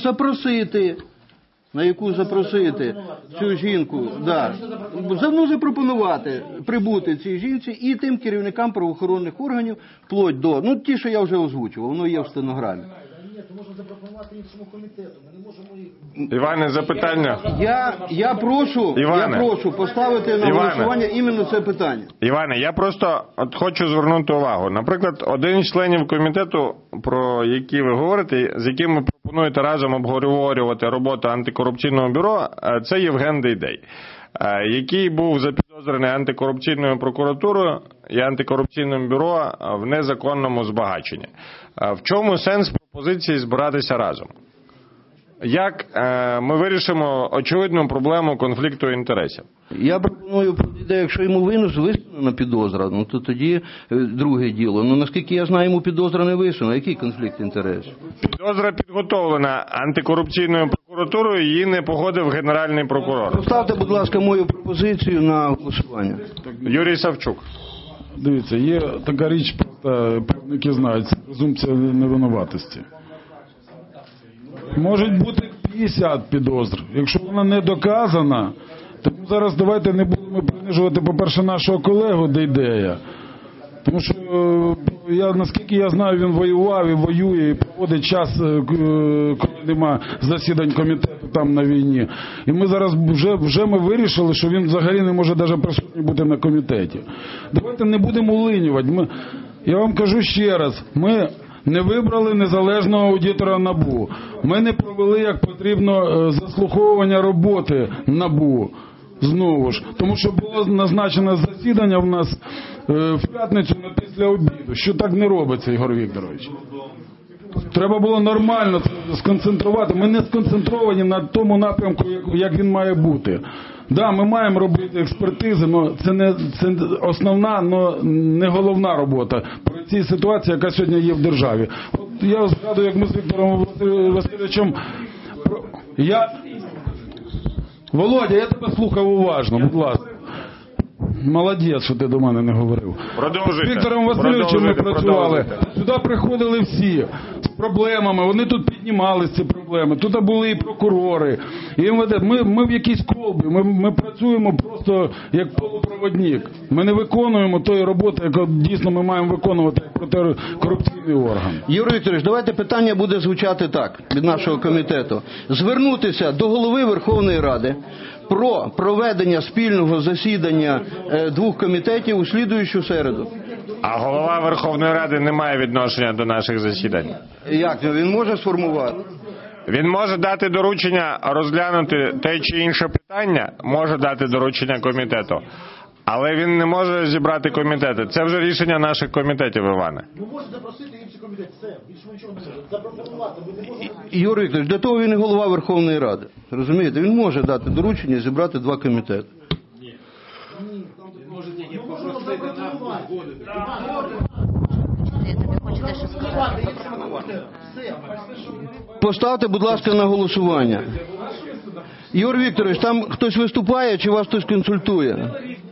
запросити цю жінку, запропонувати прибути цій жінці і тим керівникам правоохоронних органів, вплоть до, ті, що я вже озвучував, воно є в стенограмі. Можна запропонувати іншому комітету. Ми не можемо їх... Іване, запитання. Я прошу поставити на голосування іменно це питання. Іване, я просто хочу звернути увагу. Наприклад, один з членів комітету, про який ви говорите, з яким ви пропонуєте разом обговорювати роботу антикорупційного бюро, це Євген Дейдей, який був запідозрений антикорупційною прокуратурою і антикорупційним бюро в незаконному збагаченні. В чому сенс пропозиції збиратися разом? Як ми вирішимо очевидну проблему конфлікту інтересів? Я пропоную, якщо йому висунена підозра, то тоді друге діло. Наскільки я знаю, йому підозра не висунена. Який конфлікт інтересів? Підозра підготовлена антикорупційною прокуратурою, її не погодив Генеральний прокурор. Поставте, будь ласка, мою пропозицію на голосування. Юрій Савчук. Дивіться, є така річ, просто правники знають, це презумпція невинуватості. Можуть бути 50 підозр. Якщо вона не доказана, тому зараз давайте не будемо принижувати, по-перше, нашого колегу Дейдея. Тому що, наскільки я знаю, він воював і воює, і проводить час, коли нема засідань комітету там на війні. І ми зараз вже ми вирішили, що він взагалі не може навіть присутній бути на комітеті. Давайте не будемо улинювати. Я вам кажу ще раз, ми не вибрали незалежного аудитора НАБУ. Ми не провели, як потрібно, заслуховування роботи НАБУ. Знову ж. Тому що було назначено засідання в нас в п'ятницю на після обіду. Що так не робиться, Ігор Вікторович? Треба було нормально сконцентрувати. Ми не сконцентровані на тому напрямку, як він має бути. Да, ми маємо робити експертизи, але це основна, але не головна робота при цій ситуації, яка сьогодні є в державі. От я згадую, як ми з Віктором Васильовичем... Володя, я тебе слухав уважно, будь ласка. Молодець, що ти до мене не говорив. Продовжуйте. З Віктором Васильовичем ми працювали. Сюди приходили всі з проблемами. Вони тут піднімали ці проблеми. Тут були і прокурори, і МВД. Ми в якійсь колбі. Ми працюємо просто як полупроводник. Ми не виконуємо тої роботи, яку дійсно ми маємо виконувати як протикорупційний орган. Юрій Вікторович, давайте питання буде звучати так від нашого комітету. Звернутися до голови Верховної Ради про проведення спільного засідання двох комітетів у слідуючу середу. А голова Верховної Ради не має відношення до наших засідань. Як? Він може сформувати? Він може дати доручення розглянути те чи інше питання, може дати доручення комітету. Але він не може зібрати комітети. Це вже рішення наших комітетів, Іване. Ви можете запросити інші комітети. Все, більше нічого не можете. Запропонувати. Ви не можете... Юрій Вікторович, для того він і голова Верховної Ради. Розумієте? Він може дати доручення і зібрати два комітети. Поставте, будь ласка, на голосування. Юрій Вікторович, там хтось виступає чи вас хтось консультує?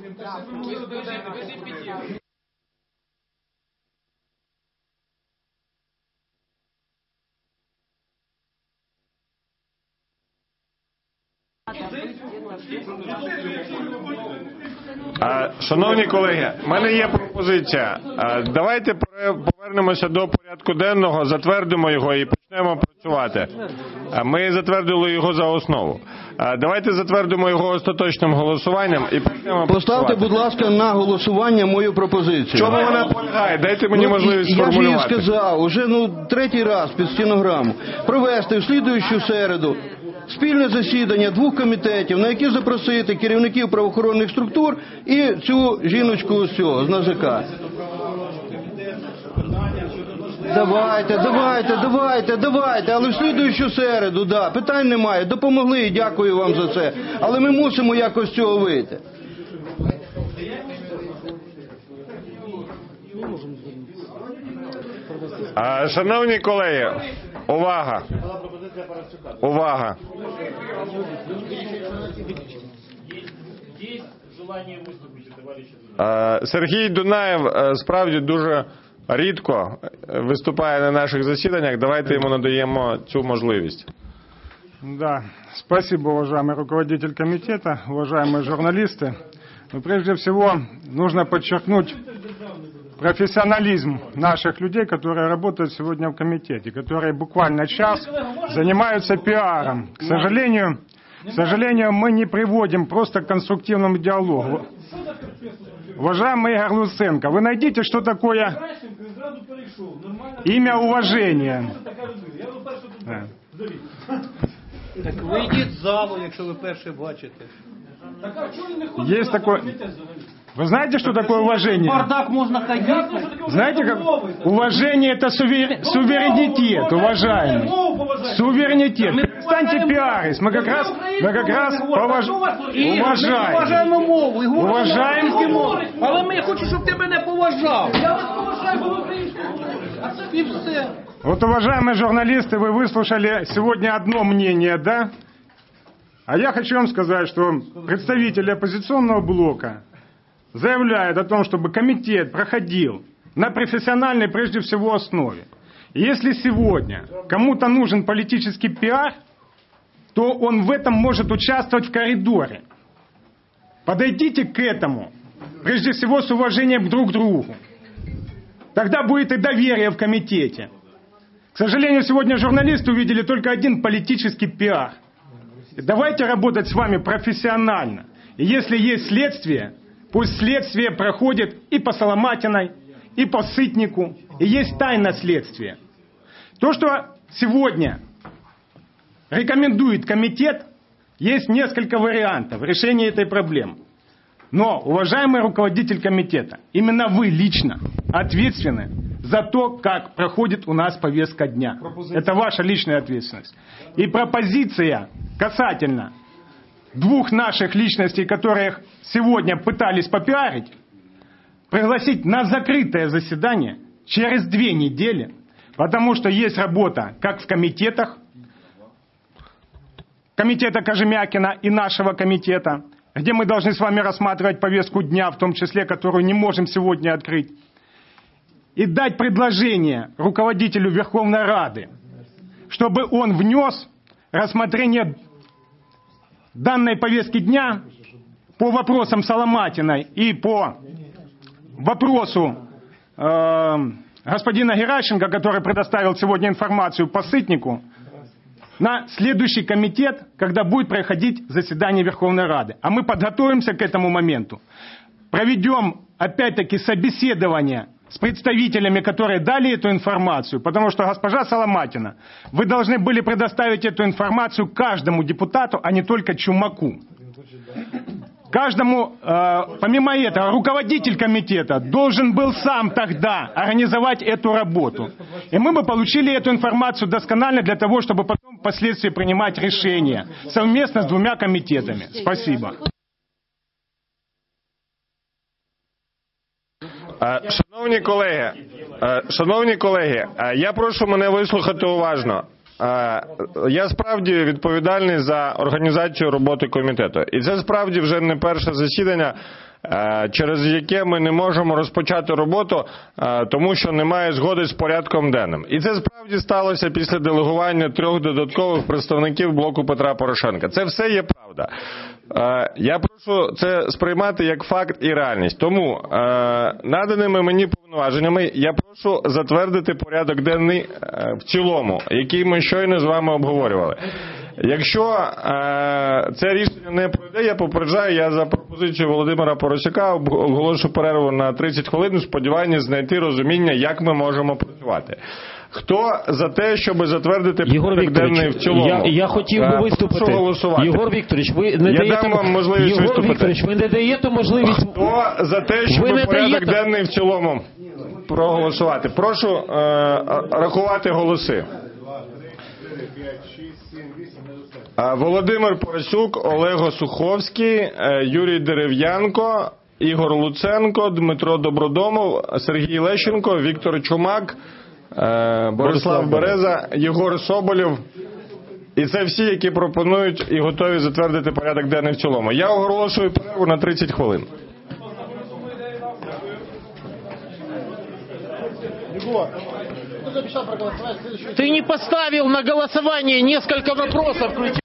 Шановні колеги, в мене є пропозиція. Давайте повернемося до порядку денного, затвердимо його і почнемо працювати. Ми затвердили його за основу. Давайте затвердимо його остаточним голосуванням і почнемо працювати. Поставте, будь ласка, на голосування мою пропозицію. Чому вона полягає? Дайте мені можливість сформулювати. Я ж їй сказав, уже третій раз під стенограму, провести в слідуючу середу спільне засідання двох комітетів, на які запросити керівників правоохоронних структур і цю жіночку з цього, з НАЗК. Давайте, але в слідуючу середу, да, питань немає, допомогли і дякую вам за це. Але ми мусимо якось з цього вийти. Шановні колеги, увага! Увага! Сергій Дунаєв справді дуже рідко виступає на наших засіданнях. Давайте йому надаємо цю можливість. Да, спасибо, уважаемый руководитель комитета, уважаемые журналисты. Но прежде всего нужно подчеркнуть профессионализм наших людей, которые работают сегодня в комитете, которые буквально час занимаются пиаром. К сожалению, мы не приводим просто к конструктивному диалогу. Уважаемый Игорь Луценко, вы найдите, что такое имя уважения. Так вийдіть з залу, якщо ви перше бачите. Есть такое... Вы знаете, что такое уважение? Бардак можно ходить. Знаете, как уважение — это суверенитет, уважаемый. Суверенитет. Перестаньте пиарить. Мы как раз уважаем. Уважаємо. Але ми хочемо, щоб ти мене поважав. Я вас поважаю, бо ви українською говорите. А це і все. Вот, уважаемые журналисты, вы выслушали сегодня одно мнение, да? А я хочу вам сказать, что представители оппозиционного блока заявляют о том, чтобы комитет проходил на профессиональной, прежде всего, основе. И если сегодня кому-то нужен политический пиар, то он в этом может участвовать в коридоре. Подойдите к этому, прежде всего, с уважением друг к другу. Тогда будет и доверие в комитете. К сожалению, сегодня журналисты увидели только один политический пиар. И давайте работать с вами профессионально. И если есть следствие, пусть следствие проходит и по Соломатиной, и по Сытнику, и есть тайна следствия. То, что сегодня рекомендует комитет, есть несколько вариантов решения этой проблемы. Но, уважаемый руководитель комитета, именно вы лично ответственны за то, как проходит у нас повестка дня. Это ваша личная ответственность. И пропозиция касательно двух наших личностей, которых сегодня пытались попиарить, пригласить на закрытое заседание через 2 недели, потому что есть работа как в комитетах, комитета Кожемякина и нашего комитета, где мы должны с вами рассматривать повестку дня, в том числе, которую не можем сегодня открыть, и дать предложение руководителю Верховной Рады, чтобы он внес рассмотрение данной повестки дня по вопросам Соломатиной и по вопросу господина Геращенко, который предоставил сегодня информацию по Сытнику, на следующий комитет, когда будет проходить заседание Верховной Рады. А мы подготовимся к этому моменту. Проведем, опять-таки, собеседование с представителями, которые дали эту информацию, потому что, госпожа Соломатина, вы должны были предоставить эту информацию каждому депутату, а не только Чумаку. Каждому, помимо этого, руководитель комитета должен был сам тогда организовать эту работу. И мы бы получили эту информацию досконально для того, чтобы потом впоследствии принимать решения совместно с двумя комитетами. Спасибо. Шановні колеги, я прошу мене вислухати уважно. Я справді відповідальний за організацію роботи комітету. І це справді вже не перше засідання, через яке ми не можемо розпочати роботу, тому що немає згоди з порядком денним. І це справді сталося після делегування 3 додаткових представників блоку Петра Порошенка. Це все є правда. Я прошу це сприймати як факт і реальність. Тому наданими мені повноваженнями я прошу затвердити порядок денний в цілому, який ми щойно з вами обговорювали. Якщо це рішення не пройде, я попереджаю, я за пропозицією Володимира Поросюка оголошу перерву на 30 хвилин у сподіванні знайти розуміння, як ми можемо працювати. Хто за те, щоб затвердити порядок денний в цілому? Я хотів би виступити. Прошу голосувати. Єгор Вікторович, ви не даєте... Я дам вам можливість виступити. Єгор Вікторович, ви не даєте можливість... Хто за те, щоб порядок денний в цілому проголосувати? Прошу рахувати голоси. Володимир Поросюк, Олег Осуховський, Юрій Дерев'янко, Ігор Луценко, Дмитро Добродомов, Сергій Лещенко, Віктор Чумак, Борислав Береза, Єгор Соболєв. І це всі, які пропонують і готові затвердити порядок денний в цілому. Я оголошую перерву на 30 хвилин. Ты не поставил на голосование несколько вопросов.